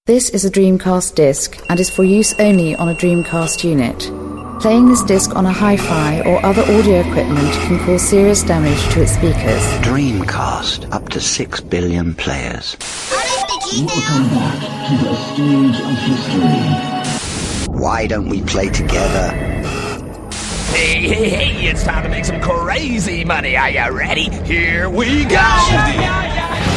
This is a Dreamcast disc and is for use only on a Dreamcast unit. Playing this disc on a hi-fi or other audio equipment can cause serious damage to its speakers. Dreamcast, up to 6 billion players. Welcome back to the stage of history. Why don't we play together? Hey, it's time to make some crazy money. Are you ready? Here we go!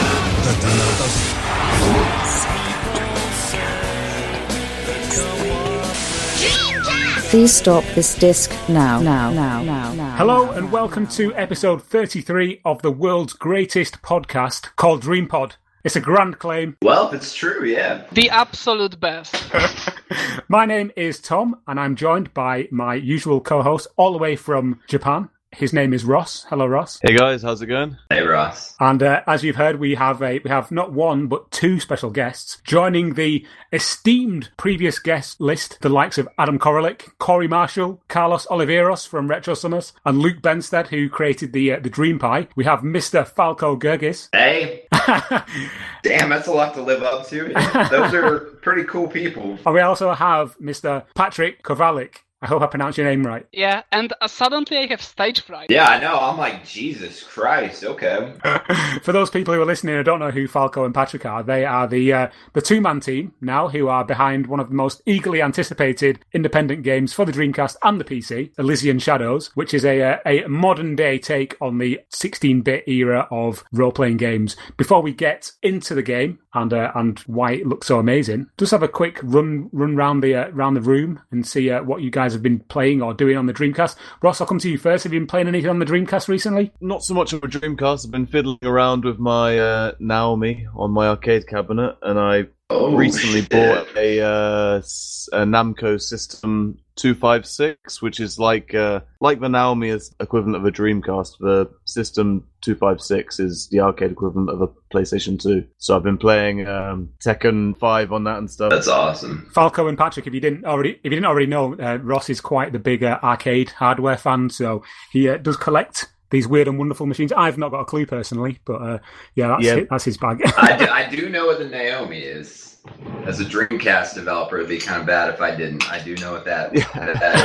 Please stop this disc now. Hello and welcome to episode 33 of the world's greatest podcast called DreamPod. It's a grand claim. Well, if it's true, yeah. The absolute best. My name is Tom and I'm joined by my usual co-host all the way from Japan. His name is Ross. Hello, Ross. Hey guys, how's it going? Hey, Ross. And as you've heard, we have not one but two special guests joining the esteemed previous guest list. The likes of Adam Koralik, Corey Marshall, Carlos Oliveros from Retro Summers, and Luke Benstead, who created the Dream Pie. We have Mr. Falco Gergis. Hey. Damn, that's a lot to live up to. Those are pretty cool people. And we also have Mr. Patrick Kovalik. I hope I pronounced your name right. Yeah, and suddenly I have stage fright. Yeah, I know. I'm like, Jesus Christ, okay. For those people who are listening who don't know who Falco and Patrick are, they are the two-man team now who are behind one of the most eagerly anticipated independent games for the Dreamcast and the PC, Elysian Shadows, which is a modern-day take on the 16-bit era of role-playing games. Before we get into the game and why it looks so amazing, just have a quick run round the room and see what you guys have been playing or doing on the Dreamcast. Ross, I'll come to you first. Have you been playing anything on the Dreamcast recently? Not so much of a Dreamcast. I've been fiddling around with my Naomi on my arcade cabinet, and I recently bought a Namco System 256, which is like the Naomi is equivalent of a Dreamcast. The System 256 is the arcade equivalent of a PlayStation 2. So I've been playing Tekken 5 on that and stuff. That's awesome. Falco and Patrick, if you didn't already know, Ross is quite the big arcade hardware fan, so he does collect these weird and wonderful machines. I've not got a clue personally, but that's his bag. I do know what the Naomi is. As a Dreamcast developer, it'd be kind of bad if I didn't. I do know what that is.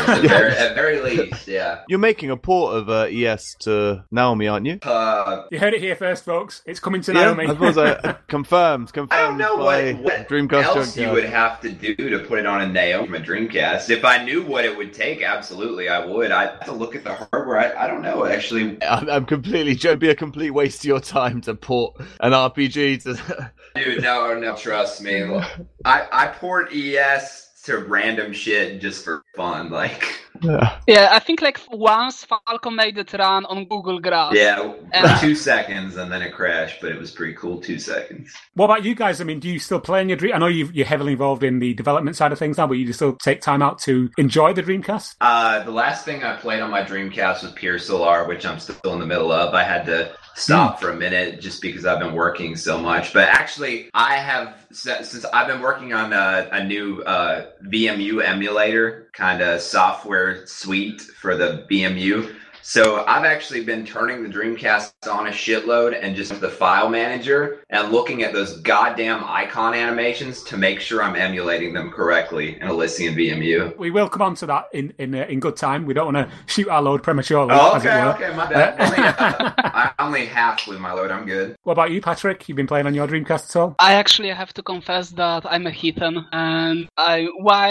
At very least, yeah. You're making a port of ES to Naomi, aren't you? You heard it here first, folks. It's coming to Naomi. I suppose confirmed. I don't know what Dreamcast else you would have to do to put it on a Naomi Dreamcast. If I knew what it would take, absolutely, I would. I'd have to look at the hardware. I don't know, actually. I'm completely... It'd be a complete waste of your time to port an RPG to... Dude, no, trust me. I port ES to random shit just for fun, like. Yeah, I think like once Falco made it run on Google Glass. Yeah, for 2 seconds and then it crashed, but it was pretty cool. 2 seconds. What about you guys? I mean, do you still play in your Dream? I know you're heavily involved in the development side of things now, but you still take time out to enjoy the Dreamcast? The last thing I played on my Dreamcast was Pure Solar, which I'm still in the middle of. I had to stop for a minute just because I've been working so much. But actually, I have, since I've been working on a new VMU emulator kind of software suite for the VMU. So I've actually been turning the Dreamcast on a shitload and just the file manager and looking at those goddamn icon animations to make sure I'm emulating them correctly in Elysian VMU. We will come on to that in good time. We don't want to shoot our load prematurely. Okay, my bad. I'm only half with my load. I'm good. What about you, Patrick? You've been playing on your Dreamcast at all? I actually have to confess that I'm a heathen, and I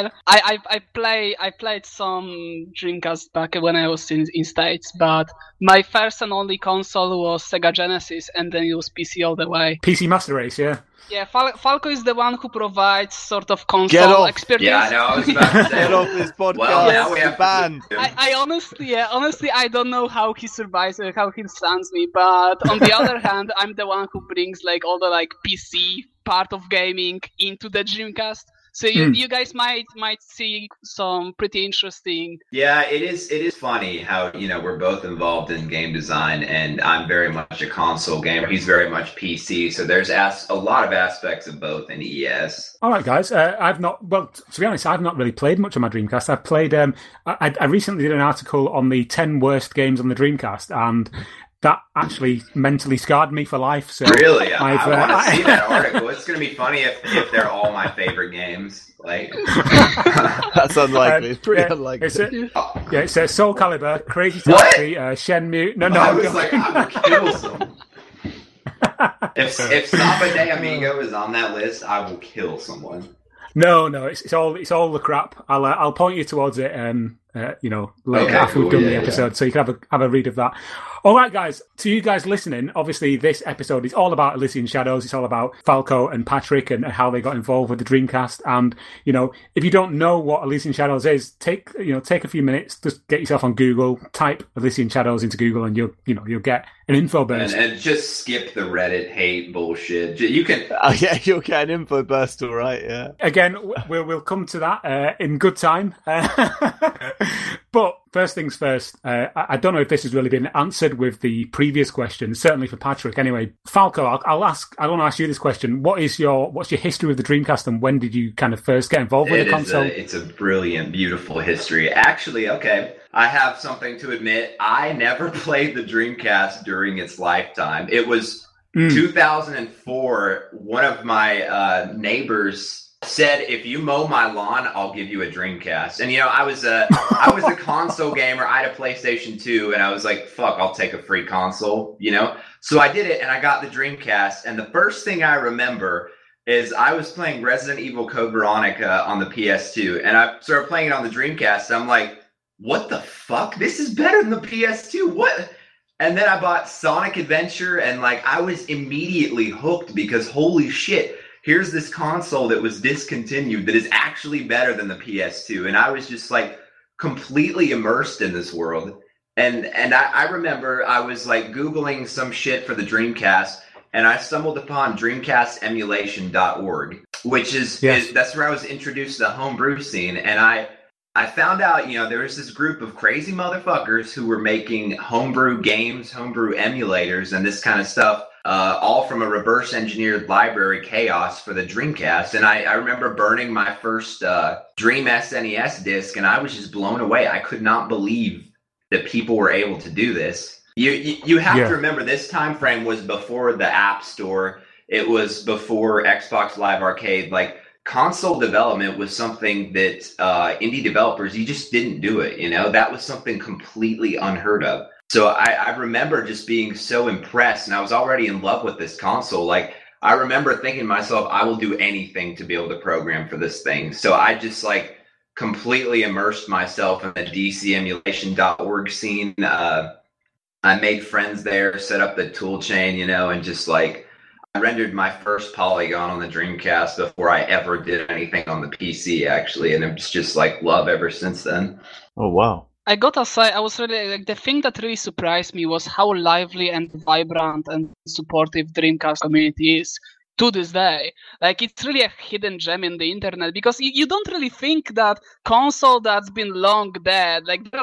played some Dreamcast back when I was in States. But my first and only console was Sega Genesis, and then it was PC all the way. PC Master Race, yeah. Yeah, Falco is the one who provides sort of console experience. Yeah, I know. I was about to say. Get off this podcast. Well, now we have banned. I honestly, I don't know how he survives or how he stands me. But on the other hand, I'm the one who brings like all the like PC part of gaming into the Dreamcast. So you guys might see some pretty interesting. Yeah, it is funny how, we're both involved in game design, and I'm very much a console gamer. He's very much PC, so there's a lot of aspects of both in ES. All right, guys. To be honest, I've not really played much on my Dreamcast. I've played. I recently did an article on the 10 worst games on the Dreamcast, and that actually mentally scarred me for life. So really, I want to see that article. It's going to be funny if they're all my favorite games. Like that's unlikely. It's pretty unlikely. It says Soul Calibur, Crazy Taxi, Shenmue. No, I was like, I would kill someone. If Samba de Amigo is on that list, I will kill someone. No, it's all the crap. I'll point you towards it. Later after we've done the episode, so you can have a read of that. All right, guys. To you guys listening, obviously this episode is all about Elysian Shadows. It's all about Falco and Patrick and how they got involved with the Dreamcast. And if you don't know what Elysian Shadows is, take a few minutes, just get yourself on Google, type Elysian Shadows into Google, and you'll get an info burst. And just skip the Reddit hate bullshit. You can. You'll get an info burst, all right. Yeah. Again, we'll come to that in good time. But first things first, I don't know if this has really been answered with the previous question, certainly for Patrick. Anyway, Falco, I want to ask you this question. What's your history with the Dreamcast, and when did you kind of first get involved with the console? It's a brilliant, beautiful history. Actually, okay, I have something to admit. I never played the Dreamcast during its lifetime. It was 2004. One of my neighbors said, if you mow my lawn, I'll give you a Dreamcast. And I was a console gamer. I had a PlayStation 2, and I was like, fuck, I'll take a free console, So I did it, and I got the Dreamcast. And the first thing I remember is I was playing Resident Evil Code Veronica on the PS2, and I started playing it on the Dreamcast. And I'm like, what the fuck? This is better than the PS2. What? And then I bought Sonic Adventure, and I was immediately hooked because holy shit, here's this console that was discontinued that is actually better than the PS2. And I was just completely immersed in this world. And I remember I was Googling some shit for the Dreamcast, and I stumbled upon DreamcastEmulation.org, which is that's where I was introduced to the homebrew scene. And I found out, there was this group of crazy motherfuckers who were making homebrew games, homebrew emulators, and this kind of stuff. All from a reverse engineered library chaos for the Dreamcast. And I remember burning my first Dream SNES disc, and I was just blown away. I could not believe that people were able to do this. You have to remember, this time frame was before the App Store. It was before Xbox Live Arcade. Console development was something that indie developers, you just didn't do it. That was something completely unheard of. So I remember just being so impressed, and I was already in love with this console. I remember thinking to myself, I will do anything to be able to program for this thing. So I just completely immersed myself in the DCEmulation.org scene. I made friends there, set up the tool chain, and just I rendered my first polygon on the Dreamcast before I ever did anything on the PC, actually. And it's just love ever since then. Oh, wow. I gotta say, I was really the thing that really surprised me was how lively and vibrant and supportive Dreamcast community is to this day. It's really a hidden gem in the internet, because you don't really think that console that's been long dead.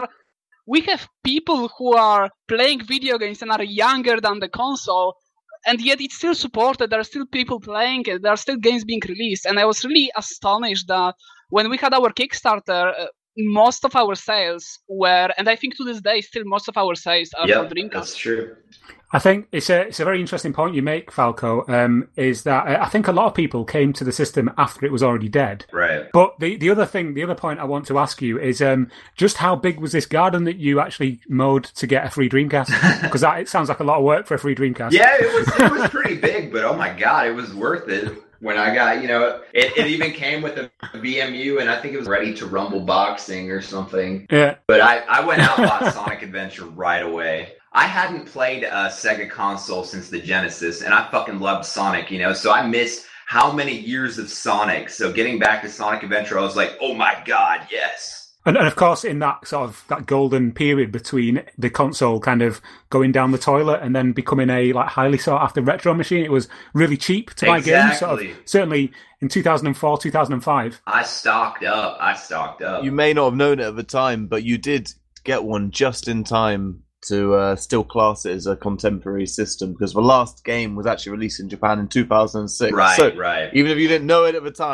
We have people who are playing video games and are younger than the console, and yet it's still supported. There are still people playing it. There are still games being released, and I was really astonished that when we had our Kickstarter. Most of our sales were, and I think to this day, still most of our sales are for Dreamcast. That's true. I think it's a very interesting point you make, Falco, is that I think a lot of people came to the system after it was already dead. Right. But the other point I want to ask you is just how big was this garden that you actually mowed to get a free Dreamcast? Because it sounds like a lot of work for a free Dreamcast. Yeah, it was pretty big, but oh my God, it was worth it. When I got, it even came with a VMU, and I think it was Ready to Rumble Boxing or something. Yeah. But I went out and bought Sonic Adventure right away. I hadn't played a Sega console since the Genesis, and I fucking loved Sonic, so I missed how many years of Sonic. So getting back to Sonic Adventure, I was like, oh my God, yes. And of course, in that sort of that golden period between the console kind of going down the toilet and then becoming a highly sought after retro machine, it was really cheap to buy games. Certainly in 2004, 2005. I stocked up. You may not have known it at the time, but you did get one just in time to still class it as a contemporary system, because the last game was actually released in Japan in 2006. Right. So even if you didn't know it at the time,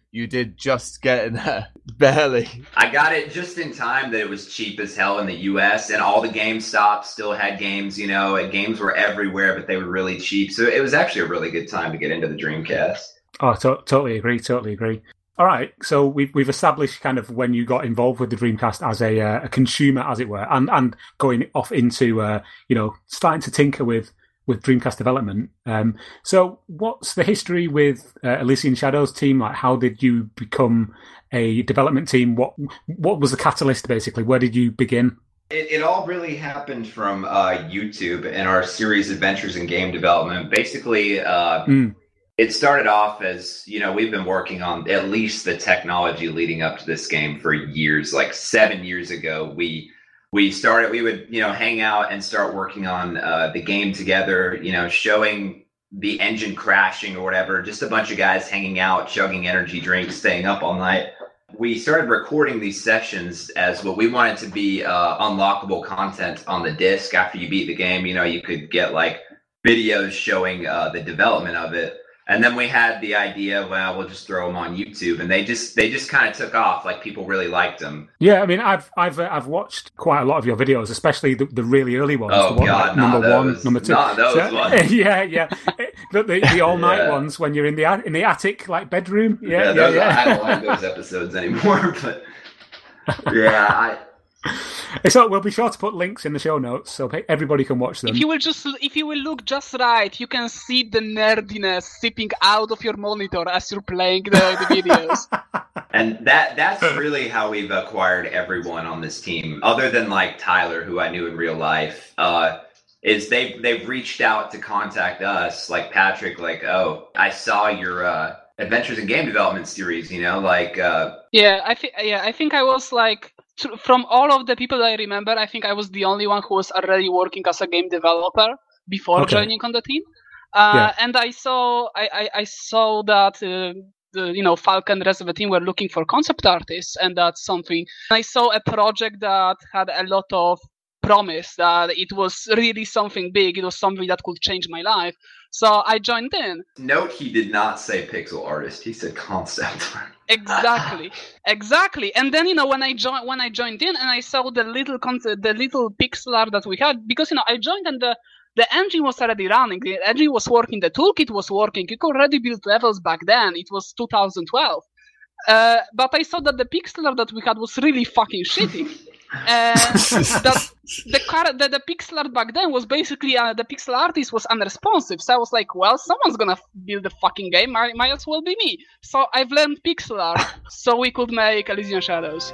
you did just get in there. Barely. I got it just in time that it was cheap as hell in the US, and all the GameStops still had games, and games were everywhere, but they were really cheap. So it was actually a really good time to get into the Dreamcast. Oh, totally agree. All right, so we've established kind of when you got involved with the Dreamcast as a consumer, as it were, and going off into starting to tinker with Dreamcast development. So what's the history with Elysian Shadows team? Like, how did you become a development team? What was the catalyst, basically? Where did you begin? It all really happened from YouTube and our series Adventures in Game Development. Basically, it started off as, we've been working on at least the technology leading up to this game for years. Like 7 years ago, we would, hang out and start working on the game together, showing the engine crashing or whatever, just a bunch of guys hanging out, chugging energy drinks, staying up all night. We started recording these sessions as what we wanted to be unlockable content on the disc. After you beat the game, you could get like videos showing the development of it. And then we had the idea, well, we'll just throw them on YouTube, and they just kind of took off. Like, people really liked them. Yeah, I mean, I've watched quite a lot of your videos, especially the really early ones. Oh God, number one, number two. Not those ones. Yeah. the all night ones when you're in the attic bedroom. Yeah. I don't like those episodes anymore, but yeah, So we'll be sure to put links in the show notes so everybody can watch them. If you will look just right, you can see the nerdiness seeping out of your monitor as you're playing the videos. And that's really how we've acquired everyone on this team, other than like Tyler, who I knew in real life. Is they've reached out to contact us, like Patrick, like, oh, I saw your Adventures in Game Development series, I think I was like, from all of the people I remember, I think I was the only one who was already working as a game developer before joining on the team. And I saw that Falcon and the rest of the team were looking for concept artists, and that's something. I saw a project that had a lot of promise, that it was really something big. It was something that could change my life. So I joined in. Note, he did not say pixel artist. He said concept. Exactly. And then when I joined in and I saw the little pixel art that we had, because I joined and the engine was already running. The engine was working. The toolkit was working. You could already build levels back then. It was 2012. But I saw that the pixel art that we had was really fucking shitty. That the pixel art back then was basically the pixel artist was unresponsive. So I was like, well, someone's gonna build the fucking game. Might as well be me. So I've learned pixel art so we could make Elysian Shadows.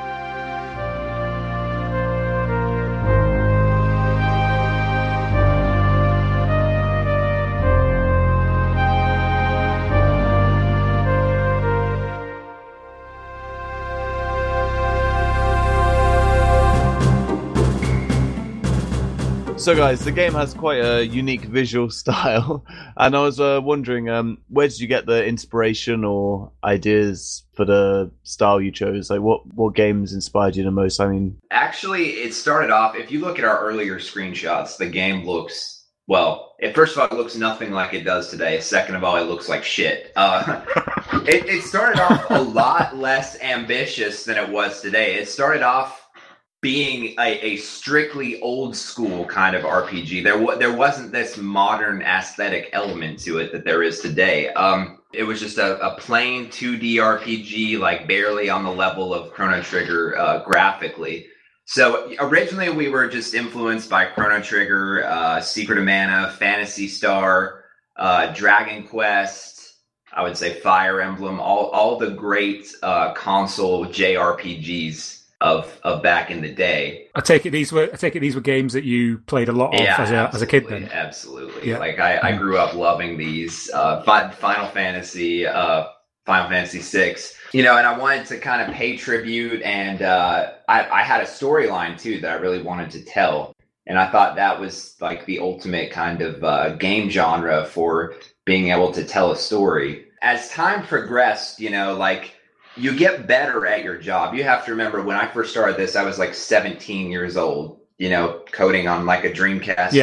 So guys, the game has quite a unique visual style, and I was wondering, where did you get the inspiration or ideas for the style you chose? Like, what games inspired you the most? I mean, actually, it started off, if you look at our earlier screenshots, the game looks, well, first of all, it looks nothing like it does today. Second of all, it looks like shit. It started off a lot less ambitious than it was today. It started off being a strictly old school kind of RPG. There wasn't this modern aesthetic element to it that there is today. It was just a plain 2D RPG, like barely on the level of Chrono Trigger graphically. So originally we were just influenced by Chrono Trigger, Secret of Mana, Phantasy Star, Dragon Quest, I would say Fire Emblem, all the great console JRPGs of back in the day. I take it these were games that you played a lot of as a kid then. Absolutely. Yeah. Like I grew up loving these Final Fantasy VI, and I wanted to kind of pay tribute, and I had a storyline too that I really wanted to tell, and I thought that was like the ultimate kind of game genre for being able to tell a story. As time progressed, you get better at your job. You have to remember, when I first started this, I was like 17 years old, coding on like a Dreamcast. Yeah.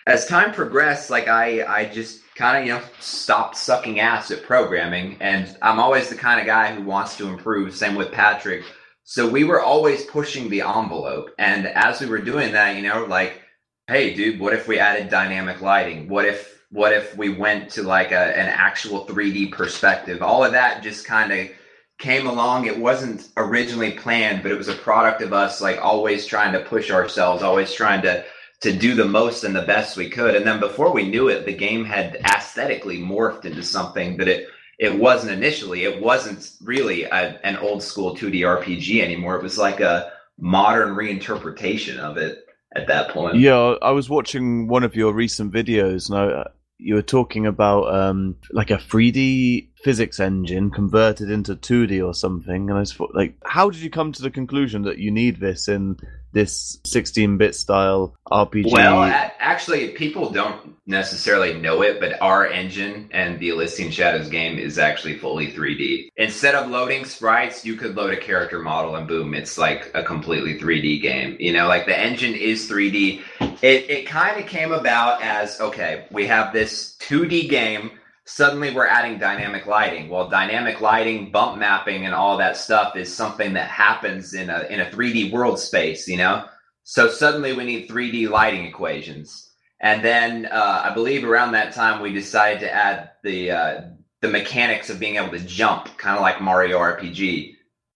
as time progressed, like I just kind of, stopped sucking ass at programming, and I'm always the kind of guy who wants to improve. Same with Patrick. So we were always pushing the envelope, and as we were doing that, like, hey, dude, what if we added dynamic lighting? What if we went to like an actual 3D perspective? All of that just kind of came along. It wasn't originally planned, but it was a product of us like always trying to push ourselves, always trying to do the most and the best we could. And then before we knew it, the game had aesthetically morphed into something that it wasn't initially. It wasn't really an old school 2D RPG anymore. It was like a modern reinterpretation of it at that point. Yeah, I was watching one of your recent videos, and you were talking about like a 3D physics engine converted into 2D or something, and I was like, how did you come to the conclusion that you need this in this 16-bit style RPG? Well, actually, people don't necessarily know it, but our engine and the Elysian Shadows game is actually fully 3D. Instead of loading sprites, you could load a character model and boom, it's like a completely 3D game. Like the engine is 3D. It kind of came about as, okay, we have this 2D game. Suddenly we're adding dynamic lighting. Well, dynamic lighting, bump mapping, and all that stuff is something that happens in a 3D world space, So suddenly we need 3D lighting equations. And then I believe around that time we decided to add the mechanics of being able to jump, kind of like Mario RPG.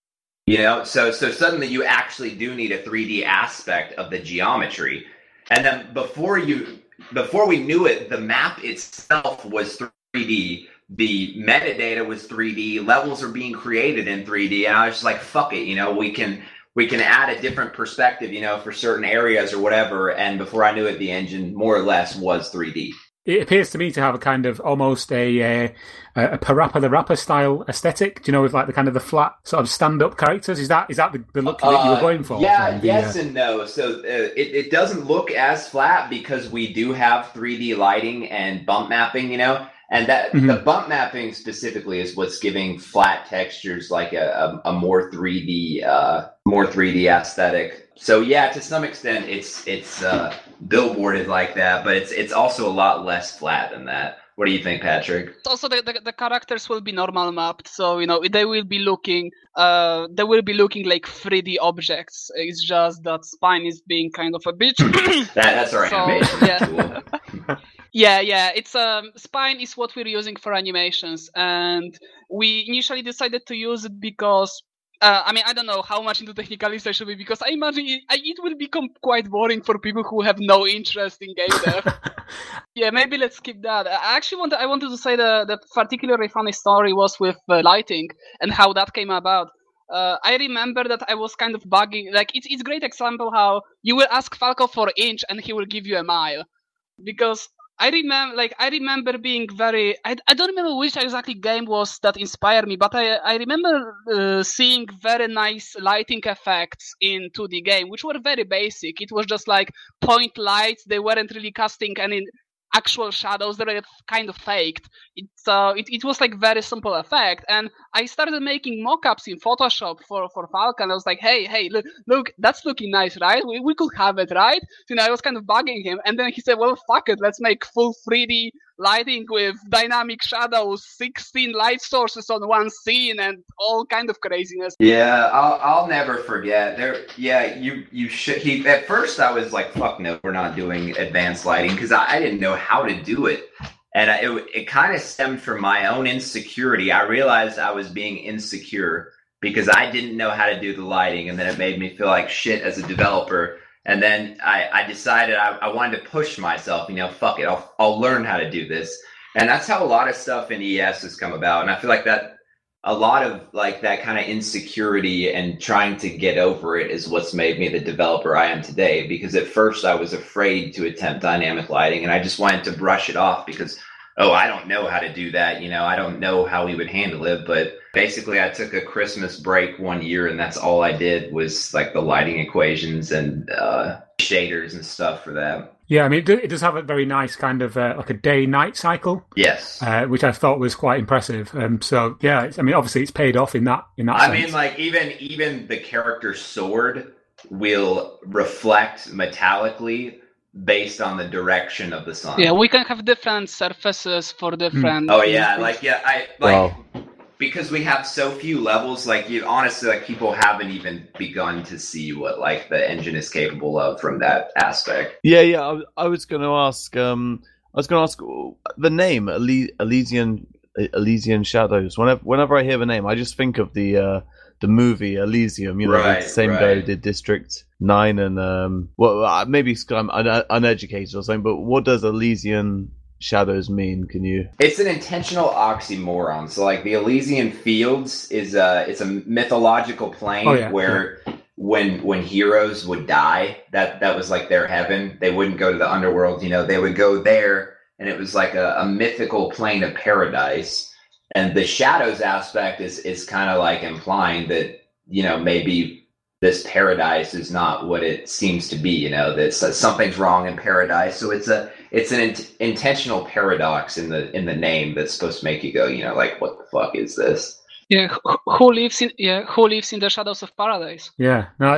So suddenly you actually do need a 3D aspect of the geometry. And then before we knew it, the map itself was 3D, the metadata was 3D, levels are being created in 3D, and I was just like, fuck it, we can add a different perspective, for certain areas or whatever, and before I knew it, the engine more or less was 3D. It appears to me to have a kind of almost a Parappa the Rapper style aesthetic, with like the kind of the flat sort of stand-up characters. Is that the look that you were going for? Yeah, yes and no. So it doesn't look as flat because we do have 3D lighting and bump mapping, and that the bump mapping specifically is what's giving flat textures like a more 3D aesthetic. So yeah, to some extent, it's billboarded like that, but it's also a lot less flat than that. What do you think, Patrick? Also, the characters will be normal mapped, so they will be looking like 3D objects. It's just that Spine is being kind of a bitch. That's our animation tool. Yeah. It's Spine is what we're using for animations, and we initially decided to use it because. I don't know how much into technicalities I should be, because I imagine it will become quite boring for people who have no interest in game dev. Yeah, maybe let's skip that. I wanted to say that particularly funny story was with lighting and how that came about. I remember that I was kind of bugging. Like it's a great example how you will ask Falco for inch and he will give you a mile, because I remember being very. I don't remember which exactly game was that inspired me, but I remember seeing very nice lighting effects in 2D game, which were very basic. It was just like point lights. They weren't really casting any actual shadows. They were kind of faked. It was like very simple effect, and I started making mock-ups in Photoshop for Falcon. I was like, hey, look, that's looking nice, right? We could have it, right? So, I was kind of bugging him, and then he said, well, fuck it, let's make full 3D lighting with dynamic shadows, 16 light sources on one scene, and all kind of craziness. Yeah, I'll never forget. You should. At first, I was like, fuck no, we're not doing advanced lighting, because I didn't know how to do it. And it kind of stemmed from my own insecurity. I realized I was being insecure because I didn't know how to do the lighting, and then it made me feel like shit as a developer. And then I decided I wanted to push myself. Fuck it, I'll learn how to do this. And that's how a lot of stuff in ES has come about. And I feel like that a lot of like that kind of insecurity and trying to get over it is what's made me the developer I am today. Because at first I was afraid to attempt dynamic lighting, and I just wanted to brush it off because, I don't know how to do that. I don't know how we would handle it. But basically I took a Christmas break one year, and that's all I did was like the lighting equations and shaders and stuff for that. Yeah, I mean, it does have a very nice kind of like a day-night cycle. Yes, which I thought was quite impressive. So yeah, obviously it's paid off in that sense. I mean, like even the character sword will reflect metallically based on the direction of the sun. Yeah, we can have different surfaces for different. Oh yeah, because we have so few levels. Like honestly, like people haven't even begun to see what like the engine is capable of from that aspect. Yeah. I was going to ask. The name Elysian Shadows. Whenever I hear the name, I just think of the movie Elysium. The same guy who did District 9 and maybe I'm uneducated or something. But what does Elysian Shadows mean? Can you? It's an intentional oxymoron. So like the Elysian Fields is it's a mythological plane where when heroes would die, that was like their heaven. They wouldn't go to the underworld, they would go there, and it was like a mythical plane of paradise. And the shadows aspect is kind of like implying that, maybe this paradise is not what it seems to be, that something's wrong in paradise. So it's an intentional paradox in the name that's supposed to make you go, like, what the fuck is this? Yeah, who lives in the shadows of paradise? Yeah, no,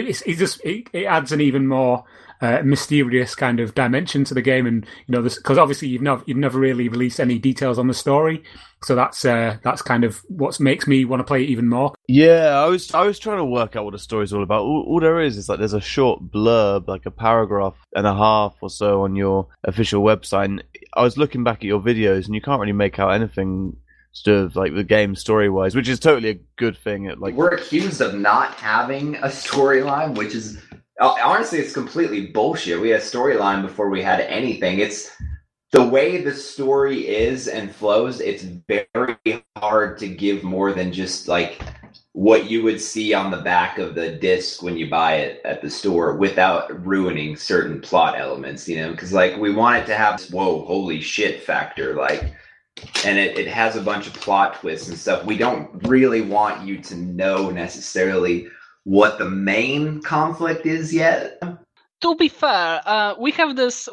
it adds an even more mysterious kind of dimension to the game, and because obviously you've never really released any details on the story, so that's kind of what makes me want to play it even more. Yeah, I was trying to work out what the story's all about. All there is like there's a short blurb, like a paragraph and a half or so on your official website. And I was looking back at your videos, and you can't really make out anything sort of like the game story-wise, which is totally a good thing. We're accused of not having a storyline, which is honestly, it's completely bullshit. We had a storyline before we had anything. It's the way the story is and flows. It's very hard to give more than just like what you would see on the back of the disc when you buy it at the store without ruining certain plot elements, because like we want it to have this whoa, holy shit factor, like, and it has a bunch of plot twists and stuff. We don't really want you to know necessarily what the main conflict is yet. To be fair, we have this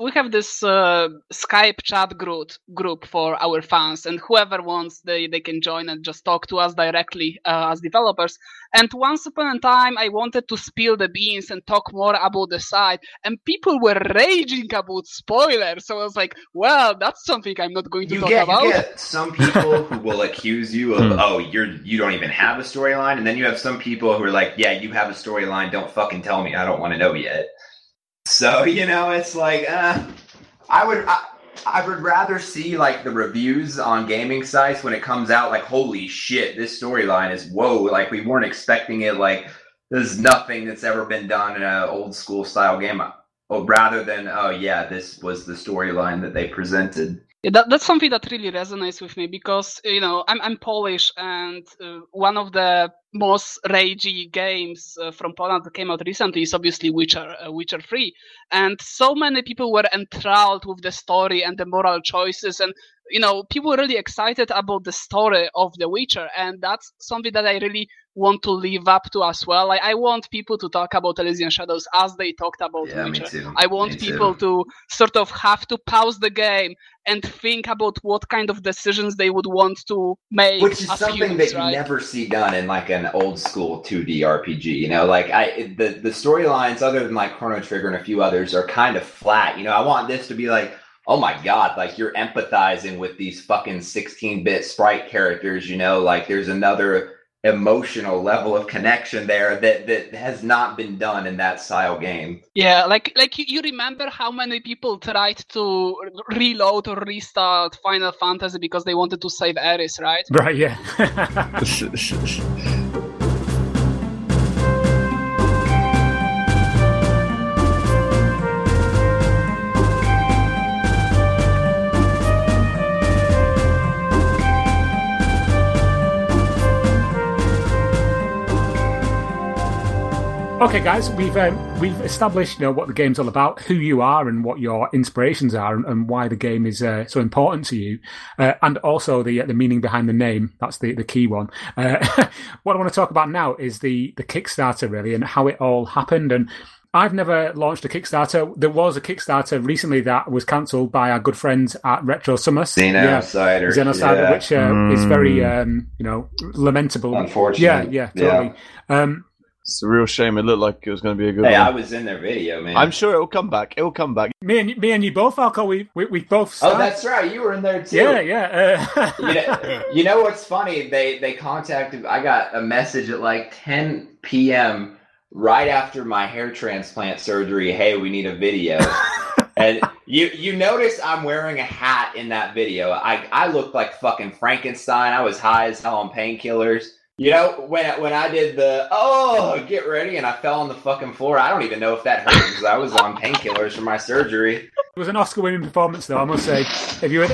Skype chat group for our fans, and whoever wants, they can join and just talk to us directly as developers. And once upon a time, I wanted to spill the beans and talk more about the site, and people were raging about spoilers. So I was like, well, that's something I'm not going to talk about. You get some people who will accuse you of, you don't even have a storyline, and then you have some people who are like, yeah, you have a storyline, don't fucking tell me, I don't want to know yet. So, it's like, I would rather see like the reviews on gaming sites when it comes out, like, holy shit, this storyline is whoa, like we weren't expecting it, like there's nothing that's ever been done in an old school style game, rather than, oh yeah, this was the storyline that they presented. Yeah, that's something that really resonates with me because, I'm Polish, and one of the most ragey games from Poland that came out recently is obviously Witcher 3. And so many people were enthralled with the story and the moral choices. And, people were really excited about the story of The Witcher. And that's something that I really want to live up to as well. I want people to talk about Elysian Shadows as they talked about The Witcher. Me too. I want people to sort of have to pause the game and think about what kind of decisions they would want to make. Which is as something humans, that you right? never see done in like an old school 2D RPG. The storylines, other than like Chrono Trigger and a few others, are kind of flat. I want this to be like, oh my god, like you're empathizing with these fucking 16-bit sprite characters. Like there's another emotional level of connection there that has not been done in that style game. Yeah, like you remember how many people tried to reload or restart Final Fantasy because they wanted to save Aeris, right? Right, yeah. Okay, guys, we've established what the game's all about, who you are, and what your inspirations are, and why the game is so important to you, and also the meaning behind the name. That's the key one. What I want to talk about now is the Kickstarter, really, and how it all happened. And I've never launched a Kickstarter. There was a Kickstarter recently that was cancelled by our good friends at Retro Summers. Xenocider, which is very, lamentable. Unfortunate. Yeah, totally. It's a real shame. It looked like it was going to be a good Hey, one. I was in their video, man. I'm sure it will come back. It will come back. Me and you both, Falco. We both. Oh, that's right. You were in there too. Yeah. You know what's funny? They contacted. I got a message at like 10 p.m. right after my hair transplant surgery. Hey, we need a video. And you notice I'm wearing a hat in that video. I look like fucking Frankenstein. I was high as hell on painkillers. You know, when I did the get ready and I fell on the fucking floor, I don't even know if that hurt because I was on painkillers from my surgery. It was an Oscar-winning performance, though, I must say. If you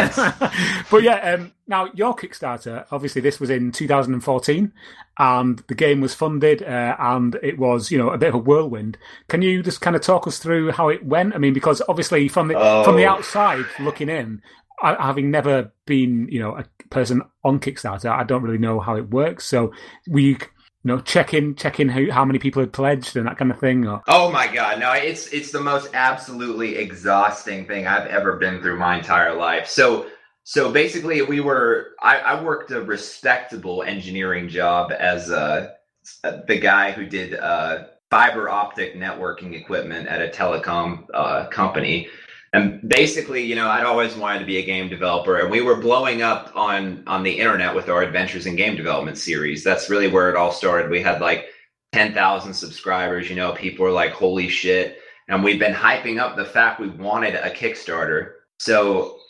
But yeah, now your Kickstarter, obviously this was in 2014, and the game was funded, and it was, a bit of a whirlwind. Can you just kind of talk us through how it went? I mean, because obviously from the outside looking in, having never been, a person on Kickstarter, I don't really know how it works. So we, checking how many people had pledged and that kind of thing. Or... Oh my God, no! It's the most absolutely exhausting thing I've ever been through my entire life. So basically, I worked a respectable engineering job as the guy who did fiber optic networking equipment at a telecom company. And basically, I'd always wanted to be a game developer, and we were blowing up on the internet with our Adventures in Game Development series. That's really where it all started. We had like 10,000 subscribers, people were like, holy shit. And we've been hyping up the fact we wanted a Kickstarter. So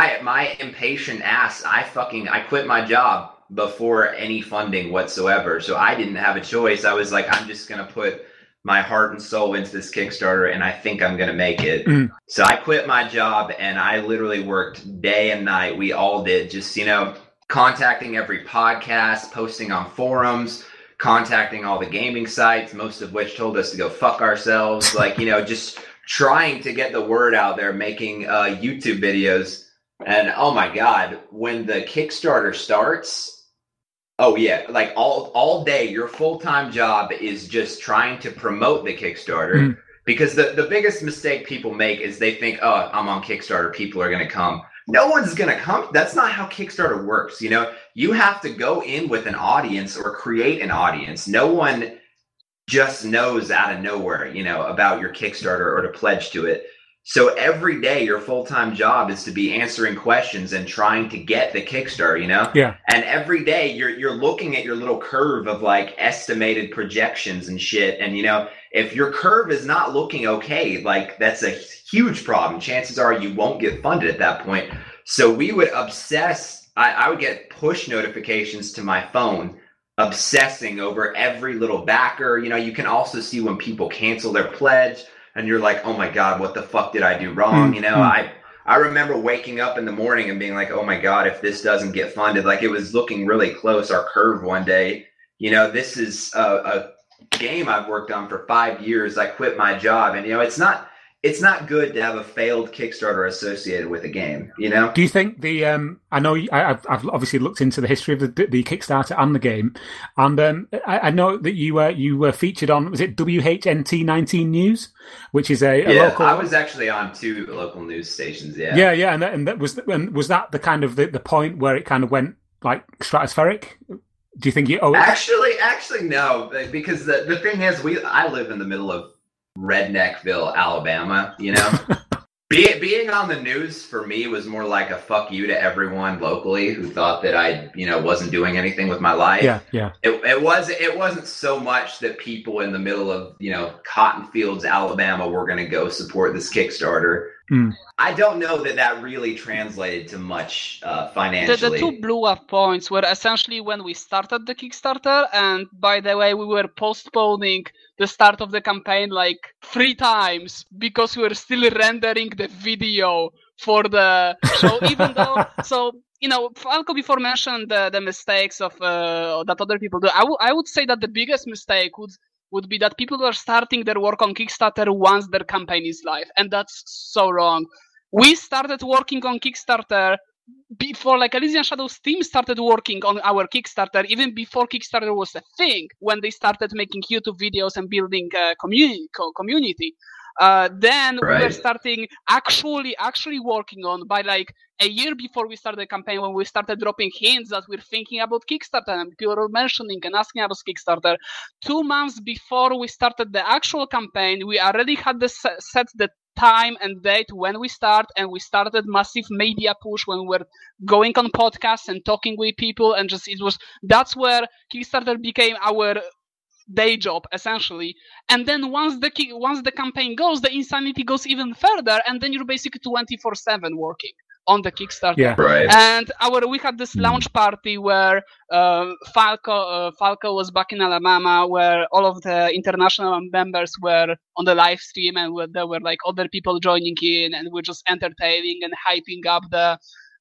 my impatient ass, I quit my job before any funding whatsoever. So I didn't have a choice. I was like, I'm just going to put my heart and soul into this Kickstarter, and I think I'm going to make it. So I quit my job, and I literally worked day and night. We all did, just, contacting every podcast, posting on forums, contacting all the gaming sites, most of which told us to go fuck ourselves. Like, just trying to get the word out there, making YouTube videos. And oh my God, when the Kickstarter starts, oh yeah, like all day, your full-time job is just trying to promote the Kickstarter. Because the biggest mistake people make is they think, oh, I'm on Kickstarter, people are going to come. No one's going to come. That's not how Kickstarter works. You have to go in with an audience or create an audience. No one just knows out of nowhere, about your Kickstarter or to pledge to it. So every day, your full-time job is to be answering questions and trying to get the Kickstarter, Yeah. And every day you're looking at your little curve of like estimated projections and shit. And, if your curve is not looking okay, like that's a huge problem. Chances are you won't get funded at that point. So we would obsess. I would get push notifications to my phone, obsessing over every little backer. You can also see when people cancel their pledge. And you're like, oh my God, what the fuck did I do wrong? I remember waking up in the morning and being like, oh my God, if this doesn't get funded, like it was looking really close, our curve one day. This is a game I've worked on for 5 years. I quit my job, and it's not good to have a failed Kickstarter associated with a game, Do you think I know I've obviously looked into the history of the Kickstarter and the game, and I know that you were featured on, was it WHNT 19 News, which is a local... I was actually on 2 local news stations, yeah. Yeah, and that was that the kind of the point where it kind of went like stratospheric? Do you think you... Actually, no, because the thing is, I live in the middle of Redneckville, Alabama, Being on the news for me was more like a fuck you to everyone locally who thought that I, wasn't doing anything with my life. Yeah. It wasn't so much that people in the middle of, cotton fields, Alabama were going to go support this Kickstarter. I don't know that really translated to much financially. The 2 blew up points were essentially when we started the Kickstarter, and by the way, we were postponing the start of the campaign like 3 times because we were still rendering the video for the show, even though, Falco before mentioned the mistakes of that other people do. I would say that the biggest mistake would be that people are starting their work on Kickstarter once their campaign is live, and that's so wrong. We started working on Kickstarter before, like, Elysian Shadows team started working on our Kickstarter, even before Kickstarter was a thing, when they started making YouTube videos and building a community. Then we were Right. starting actually working on by like a year before we started the campaign, when we started dropping hints that we're thinking about Kickstarter and people were mentioning and asking about Kickstarter. 2 months before we started the actual campaign, we already had set the time and date when we start, and we started massive media push when we were going on podcasts and talking with people, and that's where Kickstarter became our day job essentially. And then once the campaign goes, the insanity goes even further, and then you're basically 24/7 working on the Kickstarter. Yeah. Right. And we had this launch party where Falco was back in Alabama, where all of the international members were on the live stream, and there were like other people joining in, and we're just entertaining and hyping up the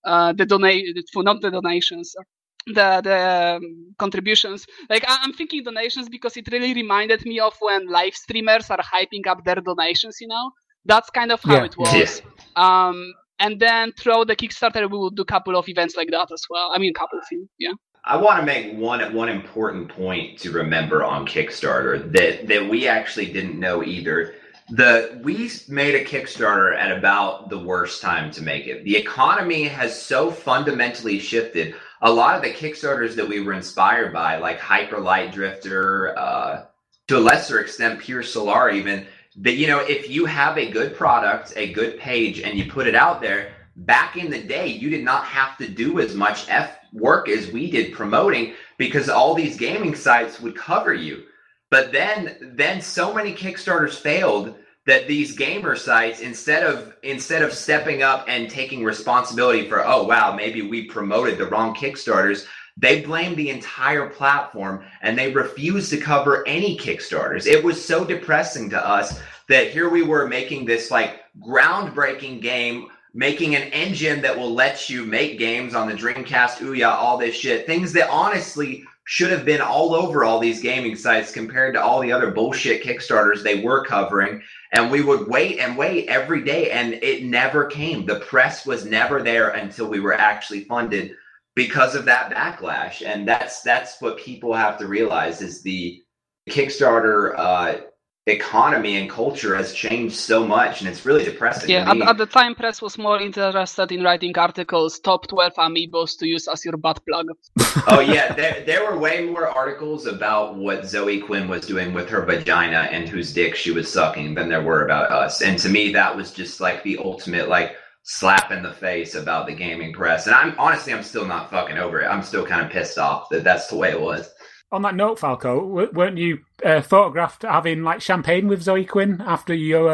contributions. Like I'm thinking donations because it really reminded me of when live streamers are hyping up their donations. That's kind of how it was. Yeah. And then throughout the Kickstarter, we will do a couple of events like that as well. I mean, a couple of things, yeah. I want to make one important point to remember on Kickstarter that we actually didn't know either. We made a Kickstarter at about the worst time to make it. The economy has so fundamentally shifted. A lot of the Kickstarters that we were inspired by, like Hyper Light Drifter, to a lesser extent, Pure Solar even, that, if you have a good product, a good page, and you put it out there, back in the day, you did not have to do as much work as we did promoting, because all these gaming sites would cover you. But then so many Kickstarters failed that these gamer sites, instead of stepping up and taking responsibility for, oh wow, maybe we promoted the wrong Kickstarters, they blamed the entire platform and they refused to cover any Kickstarters. It was so depressing to us that here we were making this like groundbreaking game, making an engine that will let you make games on the Dreamcast, Ouya, all this shit, things that honestly should have been all over all these gaming sites compared to all the other bullshit Kickstarters they were covering. And we would wait and wait every day, and it never came. The press was never there until we were actually funded because of that backlash. And that's what people have to realize, is the Kickstarter economy and culture has changed so much, and it's really depressing. Yeah, at the time, press was more interested in writing articles, top 12 amiibos to use as your butt plug. Oh yeah, there were way more articles about what Zoe Quinn was doing with her vagina and whose dick she was sucking than there were about us. And to me, that was just like the ultimate like slap in the face about the gaming press. And I'm still not fucking over it. I'm still kind of pissed off that that's the way it was. On that note, Falco, weren't you photographed having like champagne with Zoe Quinn after you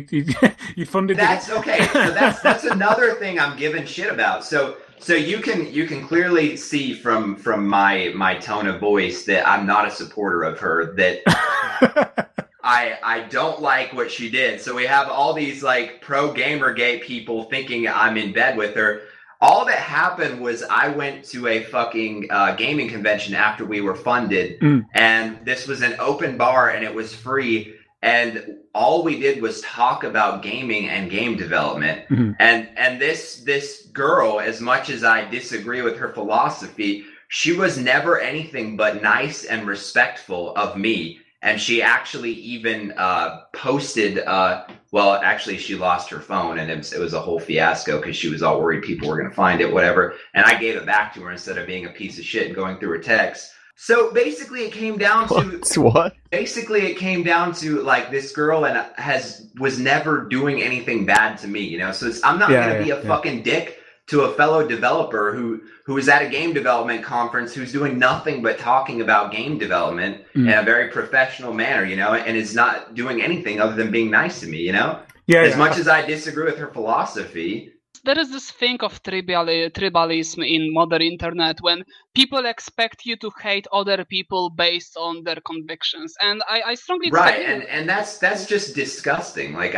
funded? That's okay. So that's another thing I'm giving shit about. So you can clearly see from my tone of voice that I'm not a supporter of her. That I don't like what she did. So we have all these like pro Gamergate people thinking I'm in bed with her. All that happened was I went to a fucking gaming convention after we were funded, and this was an open bar and it was free, and all we did was talk about gaming and game development. And this girl, as much as I disagree with her philosophy, she was never anything but nice and respectful of me. And she actually even posted, actually she lost her phone, and it was a whole fiasco because she was all worried people were going to find it, whatever. And I gave it back to her instead of being a piece of shit and going through her texts. So basically it came down to... What? Basically it came down to like this girl was never doing anything bad to me, So I'm not going to be a fucking dick to a fellow developer who is at a game development conference, who's doing nothing but talking about game development in a very professional manner, and is not doing anything other than being nice to me, As much as I disagree with her philosophy. There is this thing of tribalism in modern internet when people expect you to hate other people based on their convictions, and I strongly disagree. Right, and that's just disgusting. Like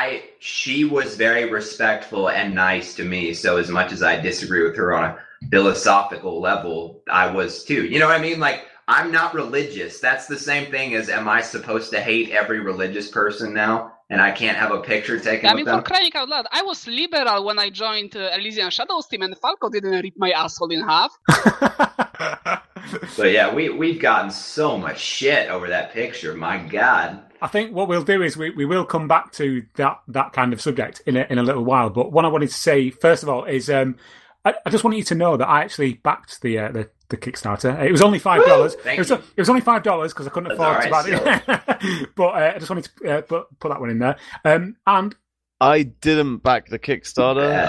she was very respectful and nice to me. So as much as I disagree with her on a philosophical level, I was too. You know what I mean? Like, I'm not religious. That's the same thing as, am I supposed to hate every religious person now? And I can't have a picture taken with them? For crying out loud, I was liberal when I joined Elysian Shadows team, and Falco didn't rip my asshole in half. So yeah, we've gotten so much shit over that picture. My God. I think what we'll do is we will come back to that kind of subject in a little while. But what I wanted to say first of all is I just want you to know that I actually backed the Kickstarter. It was only $5. It was only $5 because I couldn't afford to buy it. But I just wanted to put that one in there. And I didn't back the Kickstarter.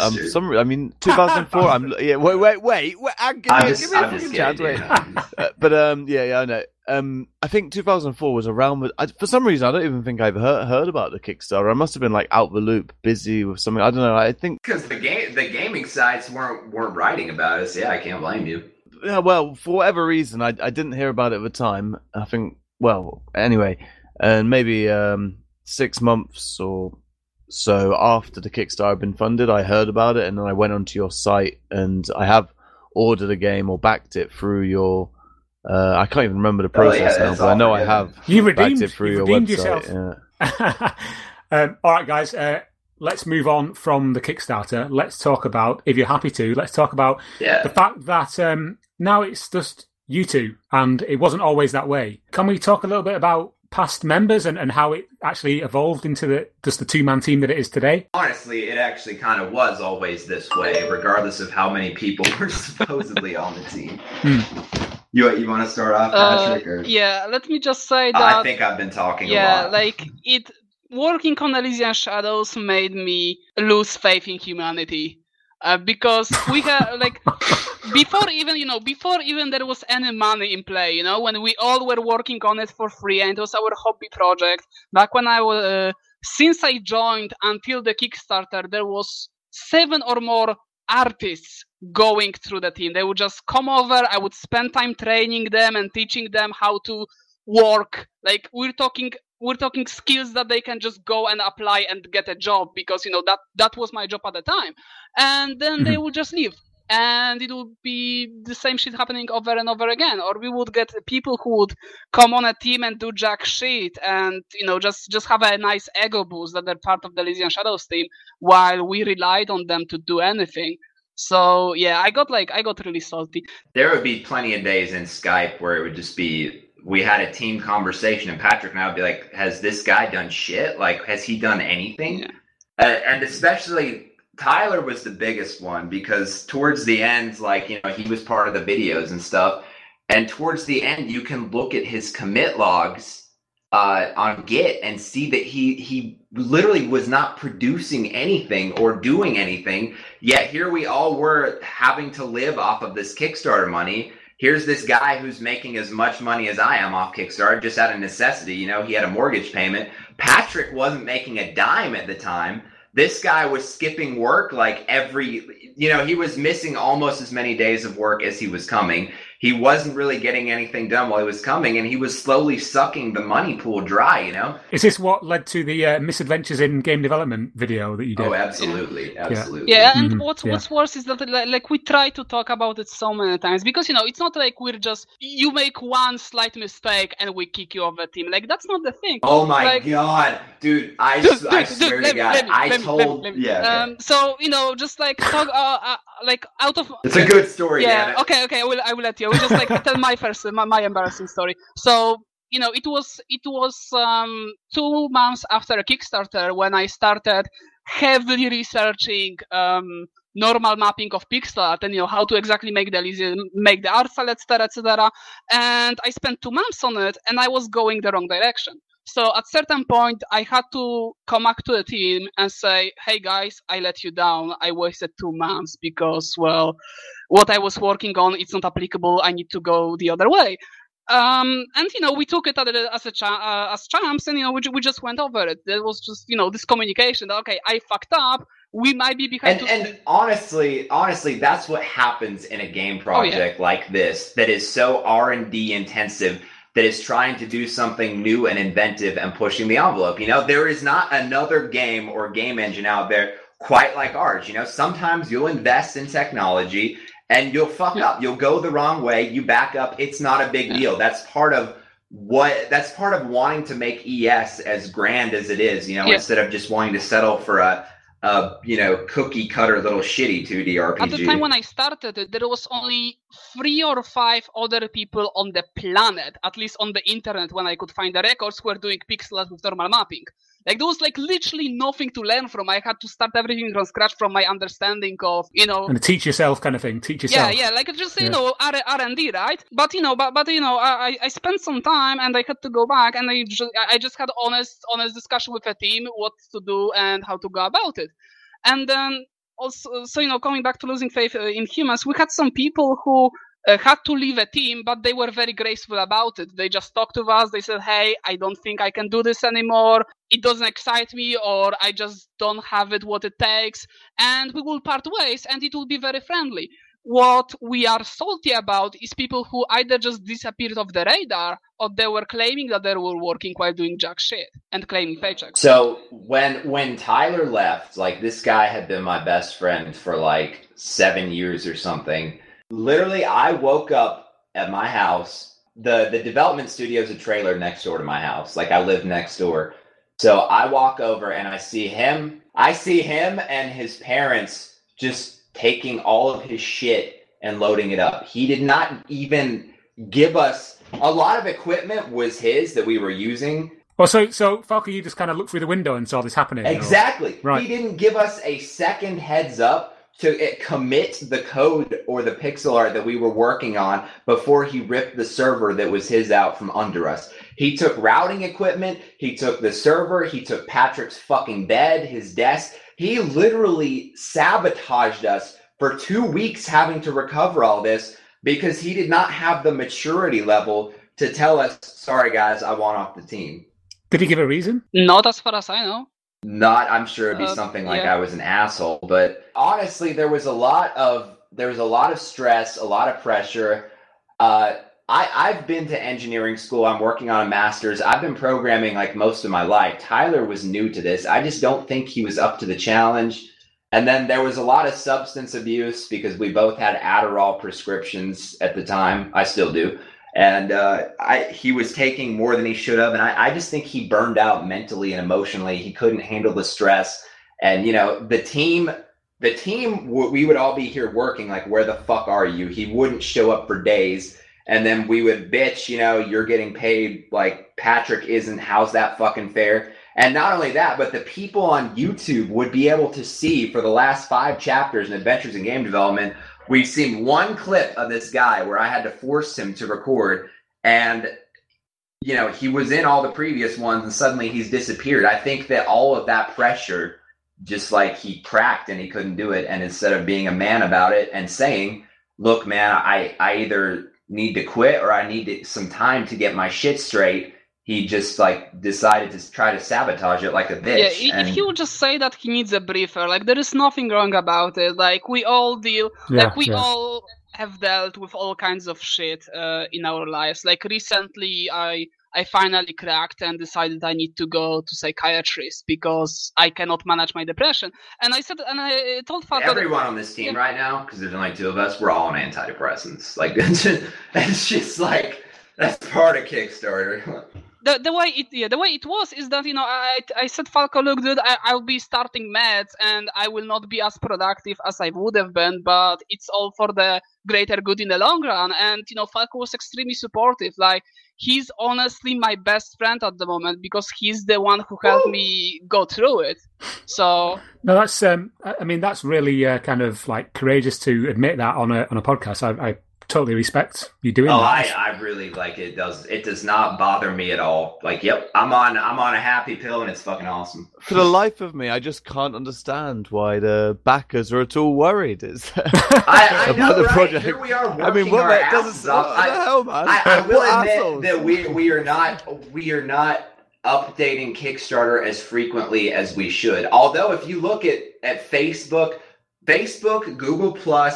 2004. Wait. Give me a chance. Wait. But I know. I think 2004 was around. For some reason, I don't even think I've heard about the Kickstarter. I must have been like out the loop, busy with something. I don't know. I think because the gaming sites weren't writing about it. So yeah, I can't blame you. Yeah, well, for whatever reason, I didn't hear about it at the time. I think, well, anyway, and maybe 6 months or so after the Kickstarter had been funded, I heard about it, and then I went onto your site, and I have ordered a game or backed it through your. I can't even remember the process now, but I know I have. You redeemed backed it through your redeemed website. Yourself. Yeah. All right, guys. Let's move on from the Kickstarter. Let's talk about, if you're happy to, let's talk about the fact that now it's just you two, and it wasn't always that way. Can we talk a little bit about past members and how it actually evolved into just the two-man team that it is today? Honestly, it actually kind of was always this way, regardless of how many people were supposedly on the team. You want to start off, Patrick? Or? Yeah, let me just say that... I think I've been talking a lot. Yeah, like, working on Elysian Shadows made me lose faith in humanity. Because we had, like, before even there was any money in play, when we all were working on it for free, and it was our hobby project. Back when I was, since I joined until the Kickstarter, there was 7 or more artists going through the team. They would just come over, I would spend time training them and teaching them how to work. Like, we're talking skills that they can just go and apply and get a job, because that was my job at the time. And then they would just leave, and it would be the same shit happening over and over again. Or we would get people who would come on a team and do jack shit, and just have a nice ego boost that they're part of the Elysian Shadows team, while we relied on them to do anything. So yeah, I got really salty. There would be plenty of days in Skype where it would just be, we had a team conversation, and Patrick and I would be like, has this guy done shit? Like, has he done anything? Yeah. And especially Tyler was the biggest one, because towards the end, he was part of the videos and stuff. And towards the end, you can look at his commit logs on Git and see that he literally was not producing anything or doing anything. Yet here we all were having to live off of this Kickstarter money. Here's this guy who's making as much money as I am off Kickstarter, just out of necessity. He had a mortgage payment. Patrick wasn't making a dime at the time. This guy was skipping work like he was missing almost as many days of work as he was coming. He wasn't really getting anything done while he was coming, and he was slowly sucking the money pool dry, Is this what led to the Misadventures in Game Development video that you did? Oh, absolutely. Absolutely. Yeah, and what's worse is that we try to talk about it so many times, because, it's not like we're just, you make one slight mistake and we kick you off the team. Like, that's not the thing. Oh my God. Dude, I swear to God, So, just talk, out of... It's a good story, yeah. Okay, I will let you. I will just tell my embarrassing story. So, it was 2 months after a Kickstarter when I started heavily researching normal mapping of pixel art, and how to exactly make the art file, etc. And I spent 2 months on it, and I was going the wrong direction. So at certain point, I had to come back to the team and say, hey guys, I let you down. I wasted 2 months because, well, what I was working on, it's not applicable. I need to go the other way. And, we took it as champs, and, we just went over it. There was just, this communication that, okay, I fucked up. We might be behind. And honestly, that's what happens in a game project like this that is so R&D intensive, that is trying to do something new and inventive and pushing the envelope. There is not another game or game engine out there quite like ours. Sometimes you'll invest in technology and you'll fuck up. You'll go the wrong way. You back up. It's not a big deal. That's part of wanting to make ES as grand as it is, instead of just wanting to settle for a cookie cutter little shitty 2D RPG. At the time when I started it, there was only 3 or 5 other people on the planet, at least on the internet when I could find the records, who were doing pixel art with normal mapping. Like, there was like literally nothing to learn from. I had to start everything from scratch from my understanding of, And a teach yourself kind of thing. Teach yourself. Yeah, like just, R&D, right? But, I spent some time and I had to go back and I just had honest discussion with a team what to do and how to go about it. And then also, coming back to losing faith in humans, we had some people who had to leave a team, but they were very graceful about it. They just talked to us. They said, hey, I don't think I can do this anymore. It doesn't excite me, or I just don't have it what it takes. And we will part ways, and it will be very friendly. What we are salty about is people who either just disappeared off the radar, or they were claiming that they were working while doing jack shit and claiming paychecks. So when Tyler left, like, this guy had been my best friend for like 7 years or something. Literally, I woke up at my house. The development studio is a trailer next door to my house. Like, I live next door. So I walk over and I see him and his parents just taking all of his shit and loading it up. He did not even give us a lot of equipment was his that we were using. Well, so Falco, you just kind of looked through the window and saw this happening. Exactly. Right. He didn't give us a second heads up to commit the code or the pixel art that we were working on before he ripped the server that was his out from under us. He took routing equipment, he took the server, he took Patrick's fucking bed, his desk. He literally sabotaged us for 2 weeks having to recover all this because he did not have the maturity level to tell us, sorry guys, I want off the team. Did he give a reason? Not as far as I know. I'm sure it'd be something like I was an asshole, but honestly, there was a lot of stress, a lot of pressure. I've been to engineering school. I'm working on a master's. I've been programming like most of my life. Tyler was new to this. I just don't think he was up to the challenge. And then there was a lot of substance abuse because we both had Adderall prescriptions at the time. I still do. And he was taking more than he should have. And I just think he burned out mentally and emotionally. He couldn't handle the stress. And, the team, we would all be here working like, where the fuck are you? He wouldn't show up for days. And then we would bitch, you're getting paid like Patrick isn't. How's that fucking fair? And not only that, but the people on YouTube would be able to see for the last 5 chapters in Adventures in Game Development. We've seen one clip of this guy where I had to force him to record, and, he was in all the previous ones, and suddenly he's disappeared. I think that all of that pressure, just like he cracked and he couldn't do it, and instead of being a man about it and saying, look, man, I either need to quit or I need some time to get my shit straight, he just decided to try to sabotage it like a bitch. Yeah, if he would just say that he needs a briefer, there is nothing wrong about it. We all all have dealt with all kinds of shit in our lives. Recently, I finally cracked and decided I need to go to psychiatrist because I cannot manage my depression. And I told Falco, everyone on this team right now, because there's only 2 of us, we're all on antidepressants. It's just that's part of Kickstarter. The way it was is that I said, Falco, look, dude, I'll be starting meds and I will not be as productive as I would have been, but it's all for the greater good in the long run. And Falco was extremely supportive. He's honestly my best friend at the moment because he's the one who helped me go through it. So no, that's that's really kind of courageous to admit that on a podcast. I totally respect you doing that. I really it does not bother me at all. Yep, I'm on a happy pill and it's fucking awesome. For the life of me, I just can't understand why the backers are at all worried. I know, the right? project. Here we are working our asses off. What the hell, man? I will admit that we are not updating Kickstarter as frequently as we should. Although if you look at Facebook, Google+,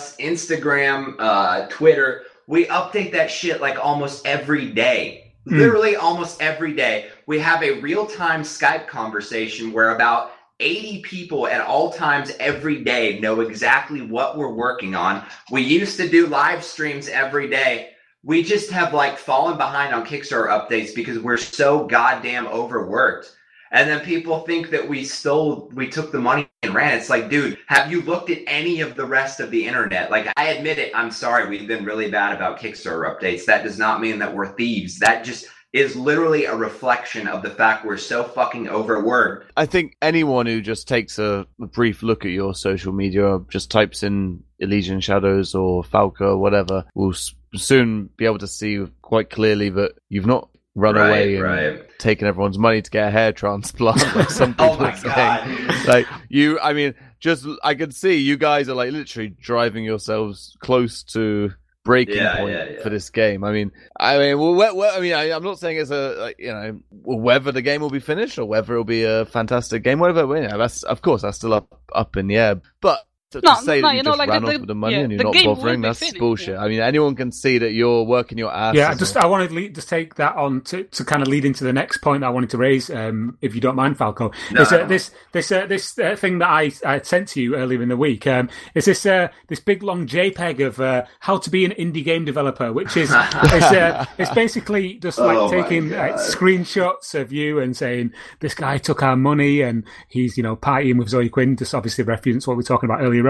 Instagram, Twitter, we update that shit almost every day. Literally almost every day. We have a real-time Skype conversation where about 80 people at all times every day know exactly what we're working on. We used to do live streams every day. We just have fallen behind on Kickstarter updates because we're so goddamn overworked. And then people think that we took the money and ran. It's like, dude, have you looked at any of the rest of the internet? Like, I admit it, I'm sorry, we've been really bad about Kickstarter updates. That does not mean that we're thieves. That just is literally a reflection of the fact we're so fucking overworked. I think anyone who just takes a brief look at your social media, or just types in Elysian Shadows or Falco or whatever, will soon be able to see quite clearly that you've not run away and taken everyone's money to get a hair transplant, like some people are saying. Like, I could see you guys are like literally driving yourselves close to breaking point for this game. I'm not saying it's whether the game will be finished or whether it'll be a fantastic game, whatever. That's still up in the air, but. To say that you just ran off with the money and you're not bothering, that's bullshit. Yeah. I mean, anyone can see that you're working your ass. Yeah, I wanted to just take that on to kind of lead into the next point that I wanted to raise, if you don't mind, Falco. No, this thing that I sent to you earlier in the week. Is this big long JPEG of how to be an indie game developer, which is it's basically just like taking screenshots of you and saying this guy took our money and he's partying with Zoe Quinn. Just obviously reference what we were talking about earlier.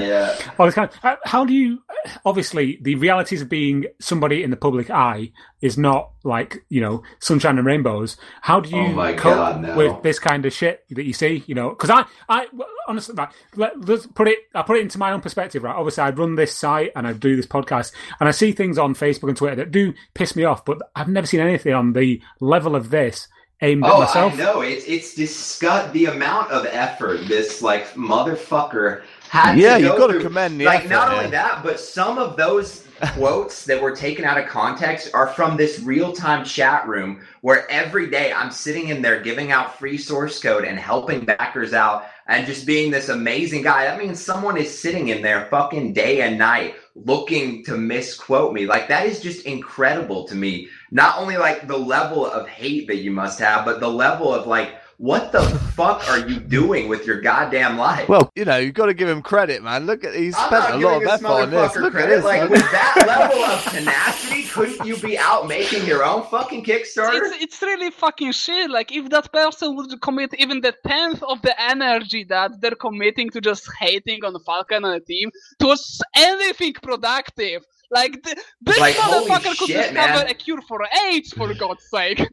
All this kind of, how do you, obviously the realities of being somebody in the public eye is not like sunshine and rainbows. How do you cope with this kind of shit that you see? Because I honestly, let's put it into my own perspective, right? Obviously I run this site and I do this podcast and I see things on Facebook and Twitter that do piss me off, but I've never seen anything on the level of this aimed at myself. I know, it's disgust the amount of effort this motherfucker had to go you've got to through. Commend the effort. Not only that, but some of those quotes that were taken out of context are from this real-time chat room where every day I'm sitting in there giving out free source code and helping backers out and just being this amazing guy. That means someone is sitting in there fucking day and night looking to misquote me. Like, that is just incredible to me. Not only the level of hate that you must have, but the level of what the fuck are you doing with your goddamn life? Well, you've got to give him credit, man. Look at he's spent a lot of effort on this. Look at this. With that level of tenacity, couldn't you be out making your own fucking Kickstarter? It's really fucking shit. If that person would commit even the 10th of the energy that they're committing to just hating on Falcon and the team towards anything productive. This motherfucker could discover a cure for AIDS, for God's sake.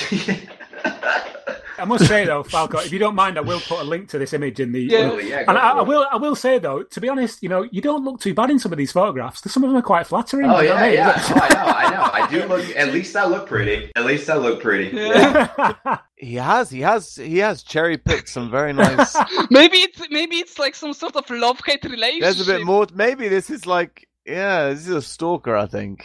I must say though, Falco, if you don't mind, I will put a link to this image in the. I will say though, to be honest, you don't look too bad in some of these photographs. Some of them are quite flattering. Oh yeah, I know. I do look. At least I look pretty. Yeah. He has cherry picked some very nice. maybe it's like some sort of love-hate relationship. There's a bit more. Maybe this is like. Yeah, this is a stalker, I think.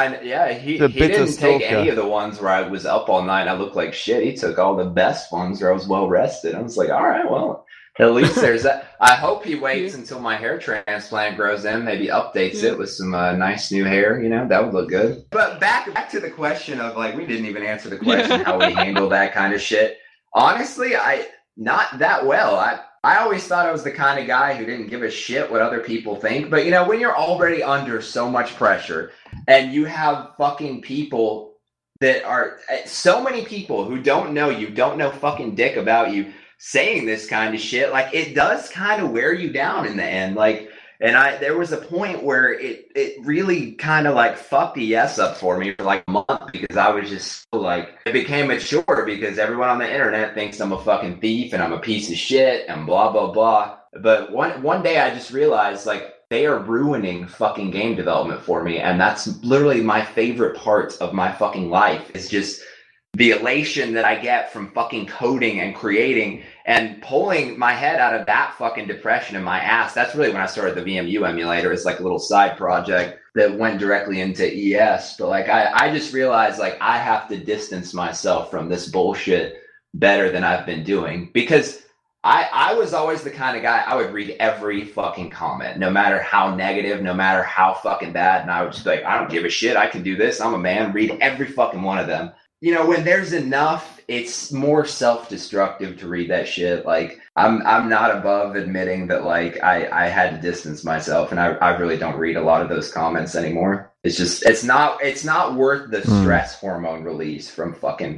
He didn't take any of the ones where I was up all night and I looked like shit. He took all the best ones where I was well rested. I was like, all right, well, at least there's that. I hope he waits until my hair transplant grows in, maybe updates it with some nice new hair. That would look good. But back to the question of we didn't even answer the question how we handle that kind of shit. Honestly, not that well. I always thought I was the kind of guy who didn't give a shit what other people think. But, when you're already under so much pressure and you have fucking people that are so many people who don't know you, don't know fucking dick about you saying this kind of shit, it does kind of wear you down in the end. There was a point where it really kind of fucked the yes up for me for a month because I was just so it became mature because everyone on the internet thinks I'm a fucking thief and I'm a piece of shit and blah, blah, blah. But one day I just realized they are ruining fucking game development for me. And that's literally my favorite part of my fucking life is just the elation that I get from fucking coding and creating and pulling my head out of that fucking depression in my ass. That's really when I started the VMU emulator. It's a little side project that went directly into ES. But I just realized I have to distance myself from this bullshit better than I've been doing because I was always the kind of guy, I would read every fucking comment, no matter how negative, no matter how fucking bad. And I would just be I don't give a shit. I can do this. I'm a man. Read every fucking one of them. When there's enough, it's more self-destructive to read that shit. I'm not above admitting that I had to distance myself and I really don't read a lot of those comments anymore. It's just it's not worth the stress hormone release from fucking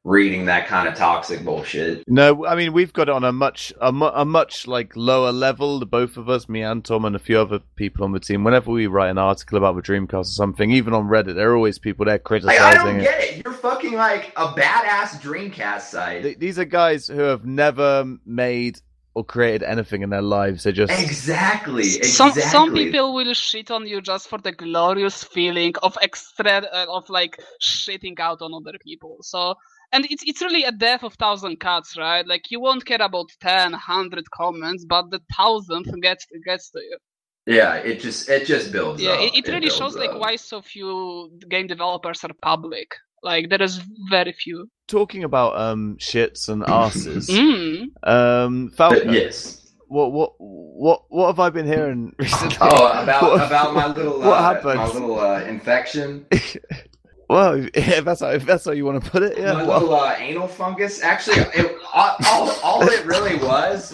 reading that kind of toxic bullshit. No, I mean we've got it on a much like lower level. The both of us, me and Tom, and a few other people on the team. Whenever we write an article about the Dreamcast or something, even on Reddit, there are always people there criticizing I don't get it. You're fucking like a badass Dreamcast site. These are guys who have never made or created anything in their lives. They just exactly. Some people will shit on you just for the glorious feeling of like shitting out on other people. So. And it's really a death of 1,000 cuts, right? Like, you won't care about 10, 100 comments, but the 1,000th gets to you. Yeah, it just builds up. It really shows like why so few game developers are public. Like, there is very few. Talking about shits and asses. Falco, yes. What have I been hearing recently? Oh, about my little what happened? My little infection. Well, if that's how you want to put it, yeah. My little anal fungus. Actually, all it really was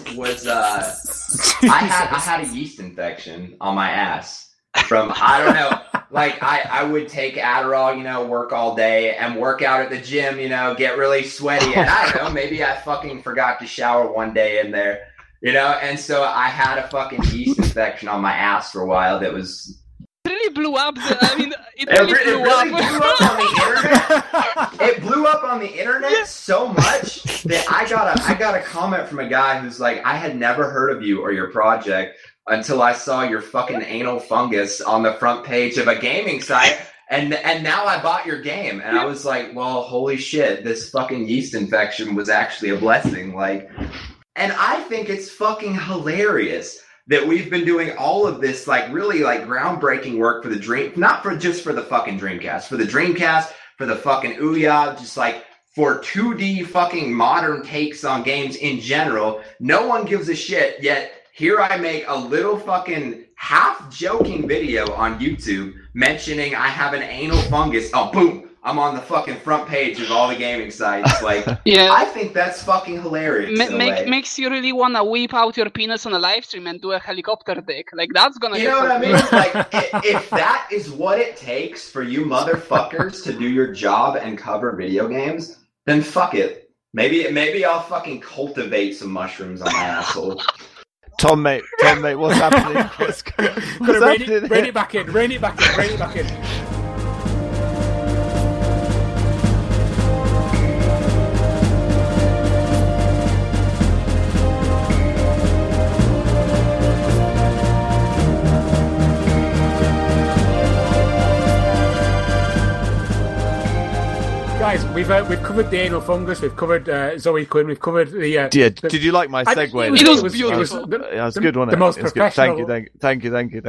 I had a yeast infection on my ass from, I don't know, like I would take Adderall, work all day and work out at the gym, get really sweaty, and I don't know, maybe I fucking forgot to shower one day in there, and so I had a fucking yeast infection on my ass for a while that was. Really blew up. It really blew up on the internet. It blew up on the internet so much that I got a comment from a guy who's like, I had never heard of you or your project until I saw your fucking anal fungus on the front page of a gaming site, and now I bought your game, and I was like, well, holy shit, this fucking yeast infection was actually a blessing, like, and I think it's fucking hilarious that we've been doing all of this, like, really, like, groundbreaking work for the not just for the fucking Dreamcast, for the Dreamcast, for the fucking Ouya, just, like, for 2D fucking modern takes on games in general. No one gives a shit, yet here I make a little fucking half-joking video on YouTube mentioning I have an anal fungus. Oh, boom! I'm on the fucking front page of all the gaming sites. Like, yeah. I think that's fucking hilarious. Makes you really want to whip out your penis on a live stream and do a helicopter dick. Like, that's gonna. You know what I mean? Like, if that is what it takes for you motherfuckers to do your job and cover video games, then fuck it. Maybe I'll fucking cultivate some mushrooms on my asshole. Tom, mate, what's happening? What's happening? Rein it back in. Guys, we've covered the anal fungus, we've covered Zoe Quinn, we've covered the... did you like my segue? It was beautiful. It was good, wasn't it? The most professional... Thank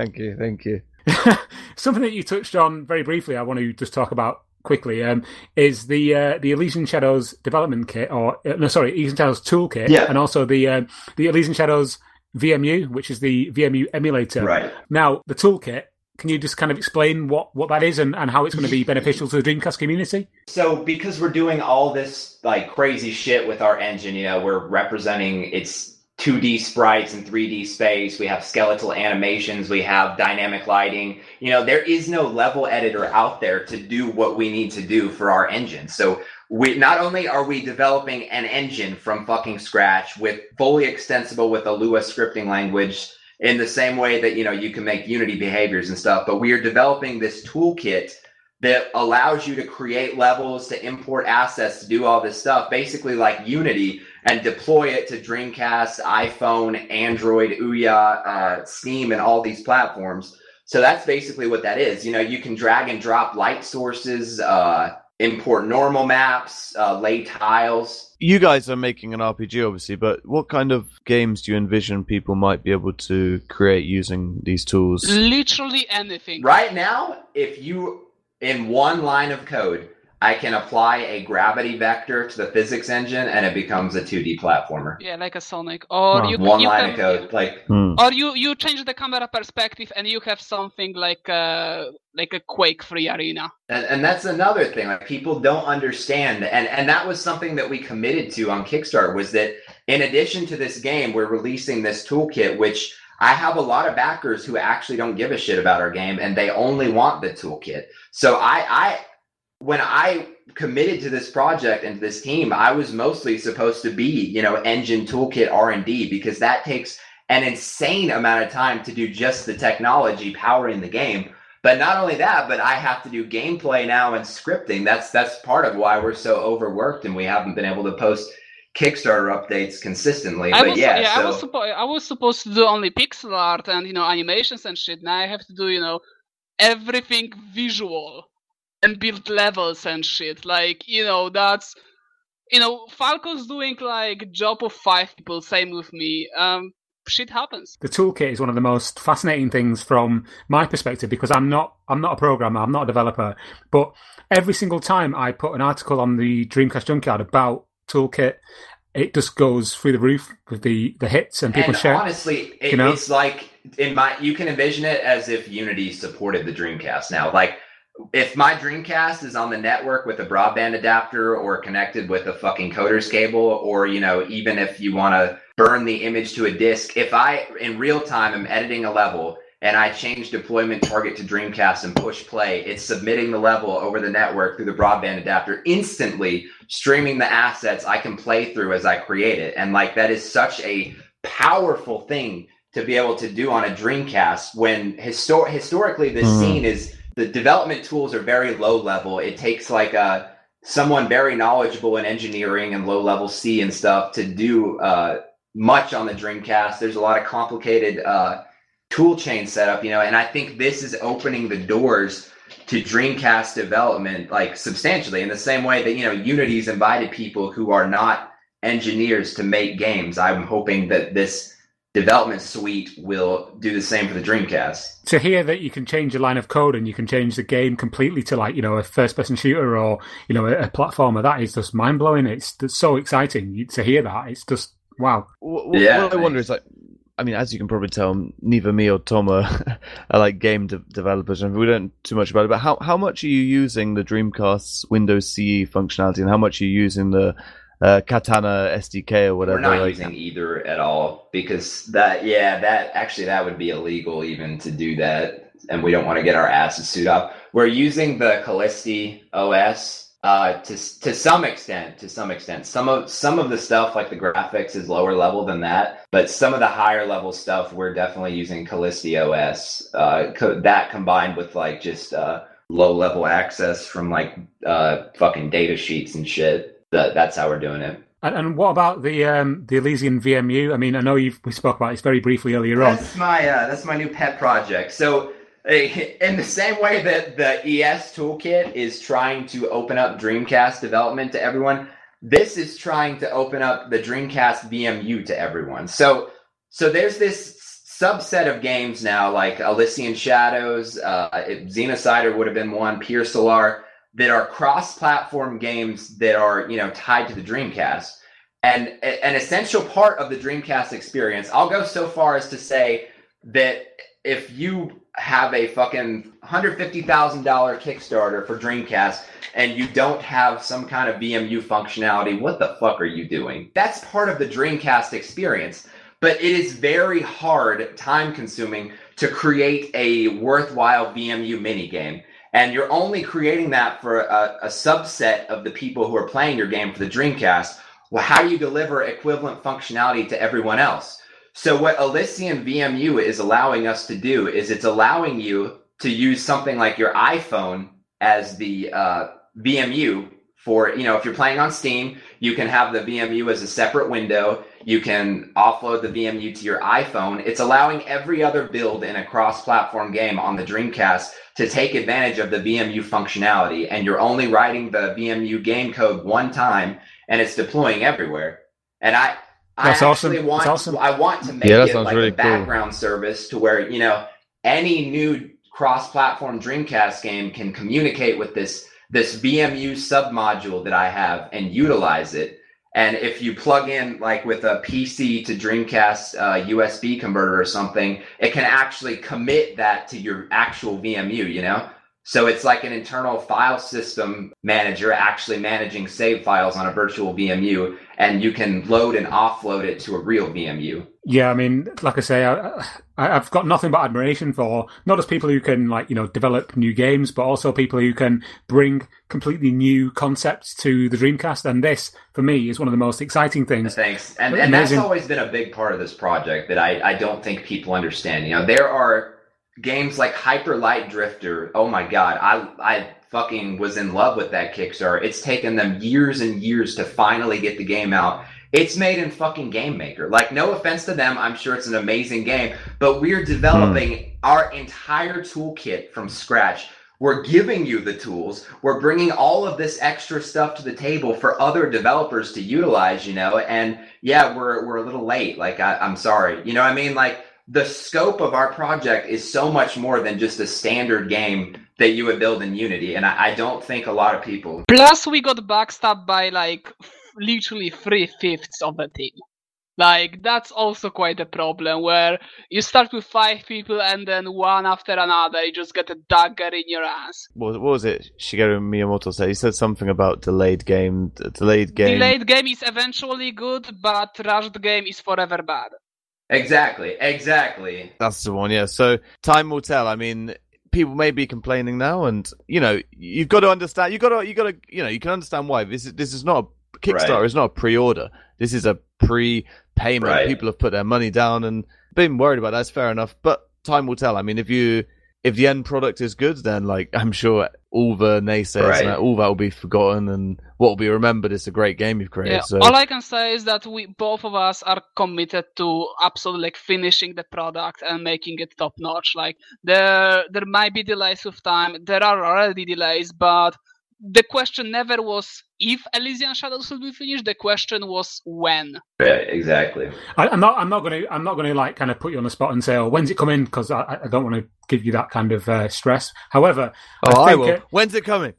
you. Something that you touched on very briefly, I want to just talk about quickly, is the Elysian Shadows development kit, Elysian Shadows toolkit, and also the Elysian Shadows VMU, which is the VMU emulator. Right. Now, the toolkit, can you just kind of explain what that is and how it's going to be beneficial to the Dreamcast community? So because we're doing all this like crazy shit with our engine, we're representing its 2D sprites and 3D space. We have skeletal animations. We have dynamic lighting. There is no level editor out there to do what we need to do for our engine. So we not only are we developing an engine from fucking scratch with fully extensible with a Lua scripting language, in the same way that, you can make Unity behaviors and stuff, but we are developing this toolkit that allows you to create levels, to import assets, to do all this stuff, basically like Unity, and deploy it to Dreamcast, iPhone, Android, Ouya, Steam, and all these platforms. So that's basically what that is. You can drag and drop light sources, import normal maps, lay tiles. You guys are making an RPG, obviously, but what kind of games do you envision people might be able to create using these tools? Literally anything. Right now, if you, in one line of code, I can apply a gravity vector to the physics engine and it becomes a 2D platformer. Yeah, like a Sonic. Or one line of code. Or you change the camera perspective and you have something like a Quake-free arena. And that's another thing. Like, people don't understand. And that was something that we committed to on Kickstarter, was that in addition to this game, we're releasing this toolkit, which I have a lot of backers who actually don't give a shit about our game and they only want the toolkit. So when I committed to this project and this team, I was mostly supposed to be, engine toolkit R&D, because that takes an insane amount of time to do just the technology powering the game. But not only that, but I have to do gameplay now and scripting. That's part of why we're so overworked and we haven't been able to post Kickstarter updates consistently. I was supposed to do only pixel art and animations and shit. Now I have to do everything visual and build levels and shit. Like that's Falco's doing like job of 5 people. Same with me. Shit happens. The toolkit is one of the most fascinating things from my perspective, because I'm not a programmer, I'm not a developer, but every single time I put an article on the Dreamcast Junkyard about toolkit, it just goes through the roof with the hits and people share. Honestly, it's like you can envision it as if Unity supported the Dreamcast now. Like, if my Dreamcast is on the network with a broadband adapter or connected with a fucking coder's cable, or, even if you want to burn the image to a disk, if I, in real time, am editing a level and I change deployment target to Dreamcast and push play, it's submitting the level over the network through the broadband adapter, instantly streaming the assets I can play through as I create it. And like, that is such a powerful thing to be able to do on a Dreamcast, when historically this scene is, the development tools are very low level. It takes like someone very knowledgeable in engineering and low level C and stuff to do much on the Dreamcast. There's a lot of complicated tool chain setup, and I think this is opening the doors to Dreamcast development like substantially, in the same way that Unity's invited people who are not engineers to make games. I'm hoping that this development suite will do the same for the Dreamcast. To hear that you can change a line of code and you can change the game completely to like, a first-person shooter or, a platformer, that is just mind-blowing. It's so exciting to hear that. It's just, wow. What I wonder is, like, I mean, as you can probably tell, neither me or Tom are like game developers, and we don't too much about it, but how much are you using the Dreamcast's Windows CE functionality, and how much are you using the Katana SDK or whatever? We're not using either at all, because that would be illegal even to do that, and we don't want to get our asses sued up. We're using the Callisti OS to some extent. Some of the stuff, like the graphics, is lower level than that, but some of the higher level stuff we're definitely using Callisti OS. That combined with like just low level access from like fucking data sheets and shit. That's how we're doing it. And what about the Elysian VMU? I mean, I know we spoke about this very briefly earlier on. That's my new pet project. So, in the same way that the ES toolkit is trying to open up Dreamcast development to everyone, this is trying to open up the Dreamcast VMU to everyone. So there's this subset of games now, like Elysian Shadows, Xenocider would have been one, Pier Solar, that are cross-platform games that are, tied to the Dreamcast. And an essential part of the Dreamcast experience, I'll go so far as to say that if you have a fucking $150,000 Kickstarter for Dreamcast and you don't have some kind of VMU functionality, what the fuck are you doing? That's part of the Dreamcast experience. But it is very hard, time-consuming, to create a worthwhile VMU minigame. And you're only creating that for a subset of the people who are playing your game for the Dreamcast. Well, how do you deliver equivalent functionality to everyone else? So what Elysian VMU is allowing us to do is it's allowing you to use something like your iPhone as the VMU for, if you're playing on Steam, you can have the VMU as a separate window. You can offload the VMU to your iPhone. It's allowing every other build in a cross-platform game on the Dreamcast to take advantage of the VMU functionality, and you're only writing the VMU game code one time, and it's deploying everywhere. And I want to make it like a background service to where any new cross-platform Dreamcast game can communicate with this VMU submodule that I have and utilize it. And if you plug in like with a PC to Dreamcast USB converter or something, it can actually commit that to your actual VMU, So it's like an internal file system manager actually managing save files on a virtual VMU, and you can load and offload it to a real VMU. Yeah, I mean, like I say, I've got nothing but admiration for not just people who can, like, you know, develop new games, but also people who can bring completely new concepts to the Dreamcast. And this, for me, is one of the most exciting things. Thanks. And that's always been a big part of this project that I don't think people understand. You know, there are games like Hyper Light Drifter. Oh my God, I fucking was in love with that Kickstarter. It's taken them years and years to finally get the game out. It's made in fucking Game Maker. Like, no offense to them, I'm sure it's an amazing game, but we're developing our entire toolkit from scratch. We're giving you the tools. We're bringing all of this extra stuff to the table for other developers to utilize, you know, and yeah, we're a little late. Like, I'm sorry. You know what I mean? Like, the scope of our project is so much more than just a standard game that you would build in Unity, and I don't think a lot of people... Plus, we got backstabbed by, like, literally 3/5 of the team. Like, that's also quite a problem, where you start with 5 people and then one after another, you just get a dagger in your ass. What was it Shigeru Miyamoto said? He said something about delayed game. Delayed game is eventually good, but rushed game is forever bad. Exactly. That's the one, yeah. So, time will tell. I mean, people may be complaining now, and, you know, you've got to understand, you can understand why. This is not a Kickstarter, is not a pre-order. This is a pre-payment. Right. People have put their money down and been worried about that. That's fair enough. But time will tell. I mean, if the end product is good, then, like, I'm sure all the naysayers and all that will be forgotten, and what will be remembered is a great game you've created. Yeah, so. All I can say is that we both of us are committed to absolutely, like, finishing the product and making it top notch. Like, there might be delays with time. There are already delays, but the question never was if Elysian Shadows will be finished. The question was when. Yeah, exactly. I'm not going to like kind of put you on the spot and say, "Oh, when's it coming?" Because I don't want to give you that kind of stress. However, I will. When's it coming?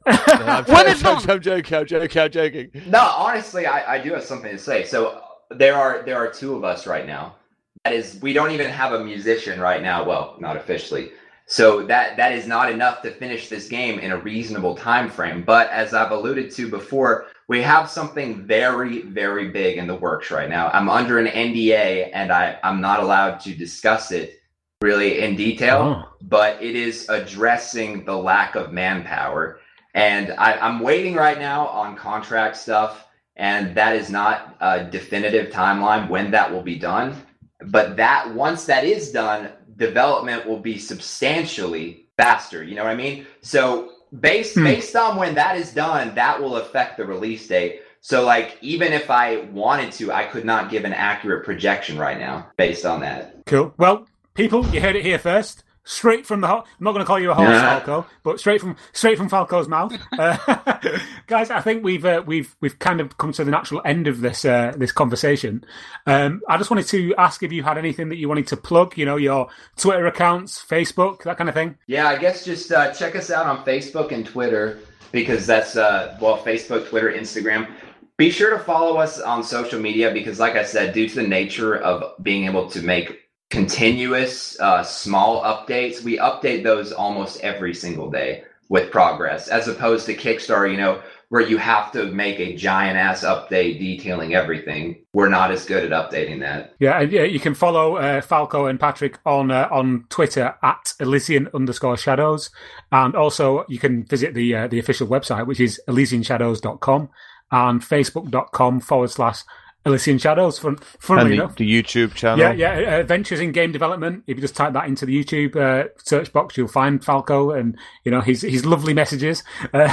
I'm joking. No, honestly, I do have something to say. So there are 2 of us right now. That is, we don't even have a musician right now. Well, not officially. So that is not enough to finish this game in a reasonable time frame. But as I've alluded to before, we have something very, very big in the works right now. I'm under an NDA, and I'm not allowed to discuss it really in detail, but it is addressing the lack of manpower. And I'm waiting right now on contract stuff, and that is not a definitive timeline when that will be done. But once that is done, development will be substantially faster. You know what I mean? So based on when that is done, that will affect the release date. So, like, even if I wanted to, I could not give an accurate projection right now based on that. Cool. Well, people, you heard it here first. Straight from the I'm not going to call you a horse, Falco, but straight from Falco's mouth. Guys, I think we've kind of come to the natural end of this conversation. I just wanted to ask if you had anything that you wanted to plug. You know, your Twitter accounts, Facebook, that kind of thing. Yeah, I guess just check us out on Facebook and Twitter, because that's Facebook, Twitter, Instagram. Be sure to follow us on social media, because, like I said, due to the nature of being able to make continuous small updates, we update those almost every single day with progress, as opposed to Kickstarter, you know, where you have to make a giant ass update detailing everything. We're not as good at updating that. Yeah, you can follow Falco and Patrick on Twitter at Elysian_Shadows, and also you can visit the official website, which is ElysianShadows.com, and Facebook.com/Elysian Shadows, funnily enough. The YouTube channel. Yeah, Ventures in Game Development. If you just type that into the YouTube search box, you'll find Falco and, you know, his lovely messages.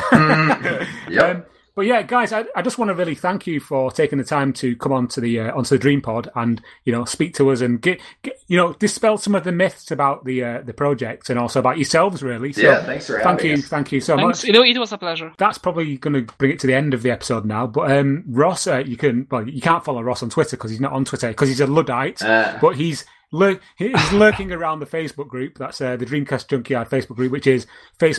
Yep. But yeah, guys, I just want to really thank you for taking the time to come onto the Dream Pod and, you know, speak to us and dispel some of the myths about the project and also about yourselves, really. So yeah, thanks for having us. Thank you so much. You know, it was a pleasure. That's probably going to bring it to the end of the episode now. But Ross, you can't follow Ross on Twitter because he's not on Twitter because he's a Luddite. But he's lurking around the Facebook group. That's the Dreamcast Junkyard Facebook group, which is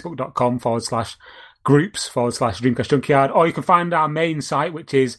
facebook.com/groups/Dreamcast Junkyard, or you can find our main site, which is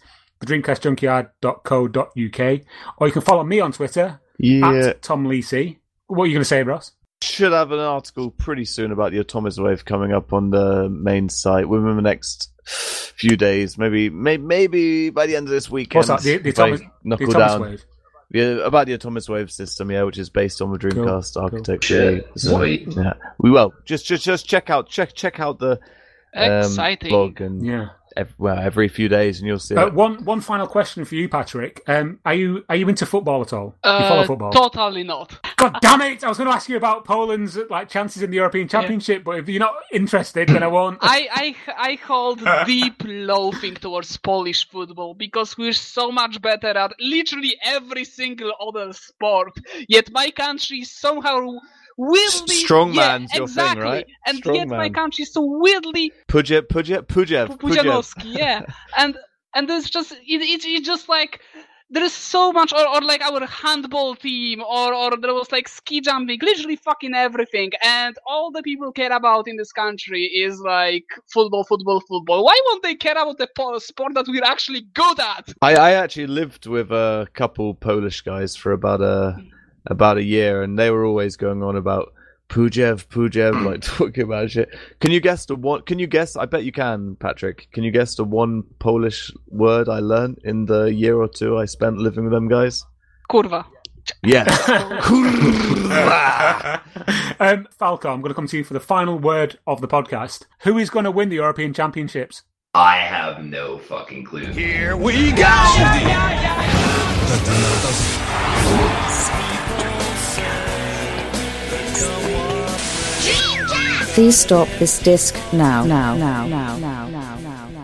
thedreamcastjunkyard.co.uk, or you can follow me on Twitter at Tom Lisi. What are you going to say, Ross? should have an article pretty soon about the Atomiswave coming up on the main site within the next few days. Maybe by the end of this weekend. What's that? The Atomiswave? Yeah, about the Atomiswave system, which is based on the Dreamcast architecture. Sweet. Yeah, we will just check out the exciting blog and every few days, and you'll see. One final question for you, Patrick. Are you into football at all? Do you follow football? Totally not. God damn it! I was going to ask you about Poland's chances in the European Championship, but if you're not interested, then I won't. I hold deep loathing towards Polish football because we're so much better at literally every single other sport. Yet my country somehow weirdly strongman's your exactly. thing, right? And yet my country is so weirdly Pujanowski, yeah. And there's just it's just like there is so much, or like our handball team, or there was like ski jumping, literally fucking everything, and all the people care about in this country is like football. Why won't they care about the sport that we're actually good at? I actually lived with a couple Polish guys for about a year, and they were always going on about Pujev, like talking about shit. Can you guess I bet you can, Patrick. Can you guess the one Polish word I learned in the year or two I spent living with them guys? Kurwa. Yeah. Kurwa. Falco, I'm going to come to you for the final word of the podcast. Who is going to win the European Championships? I have no fucking clue. Here we go! Please stop this disc now.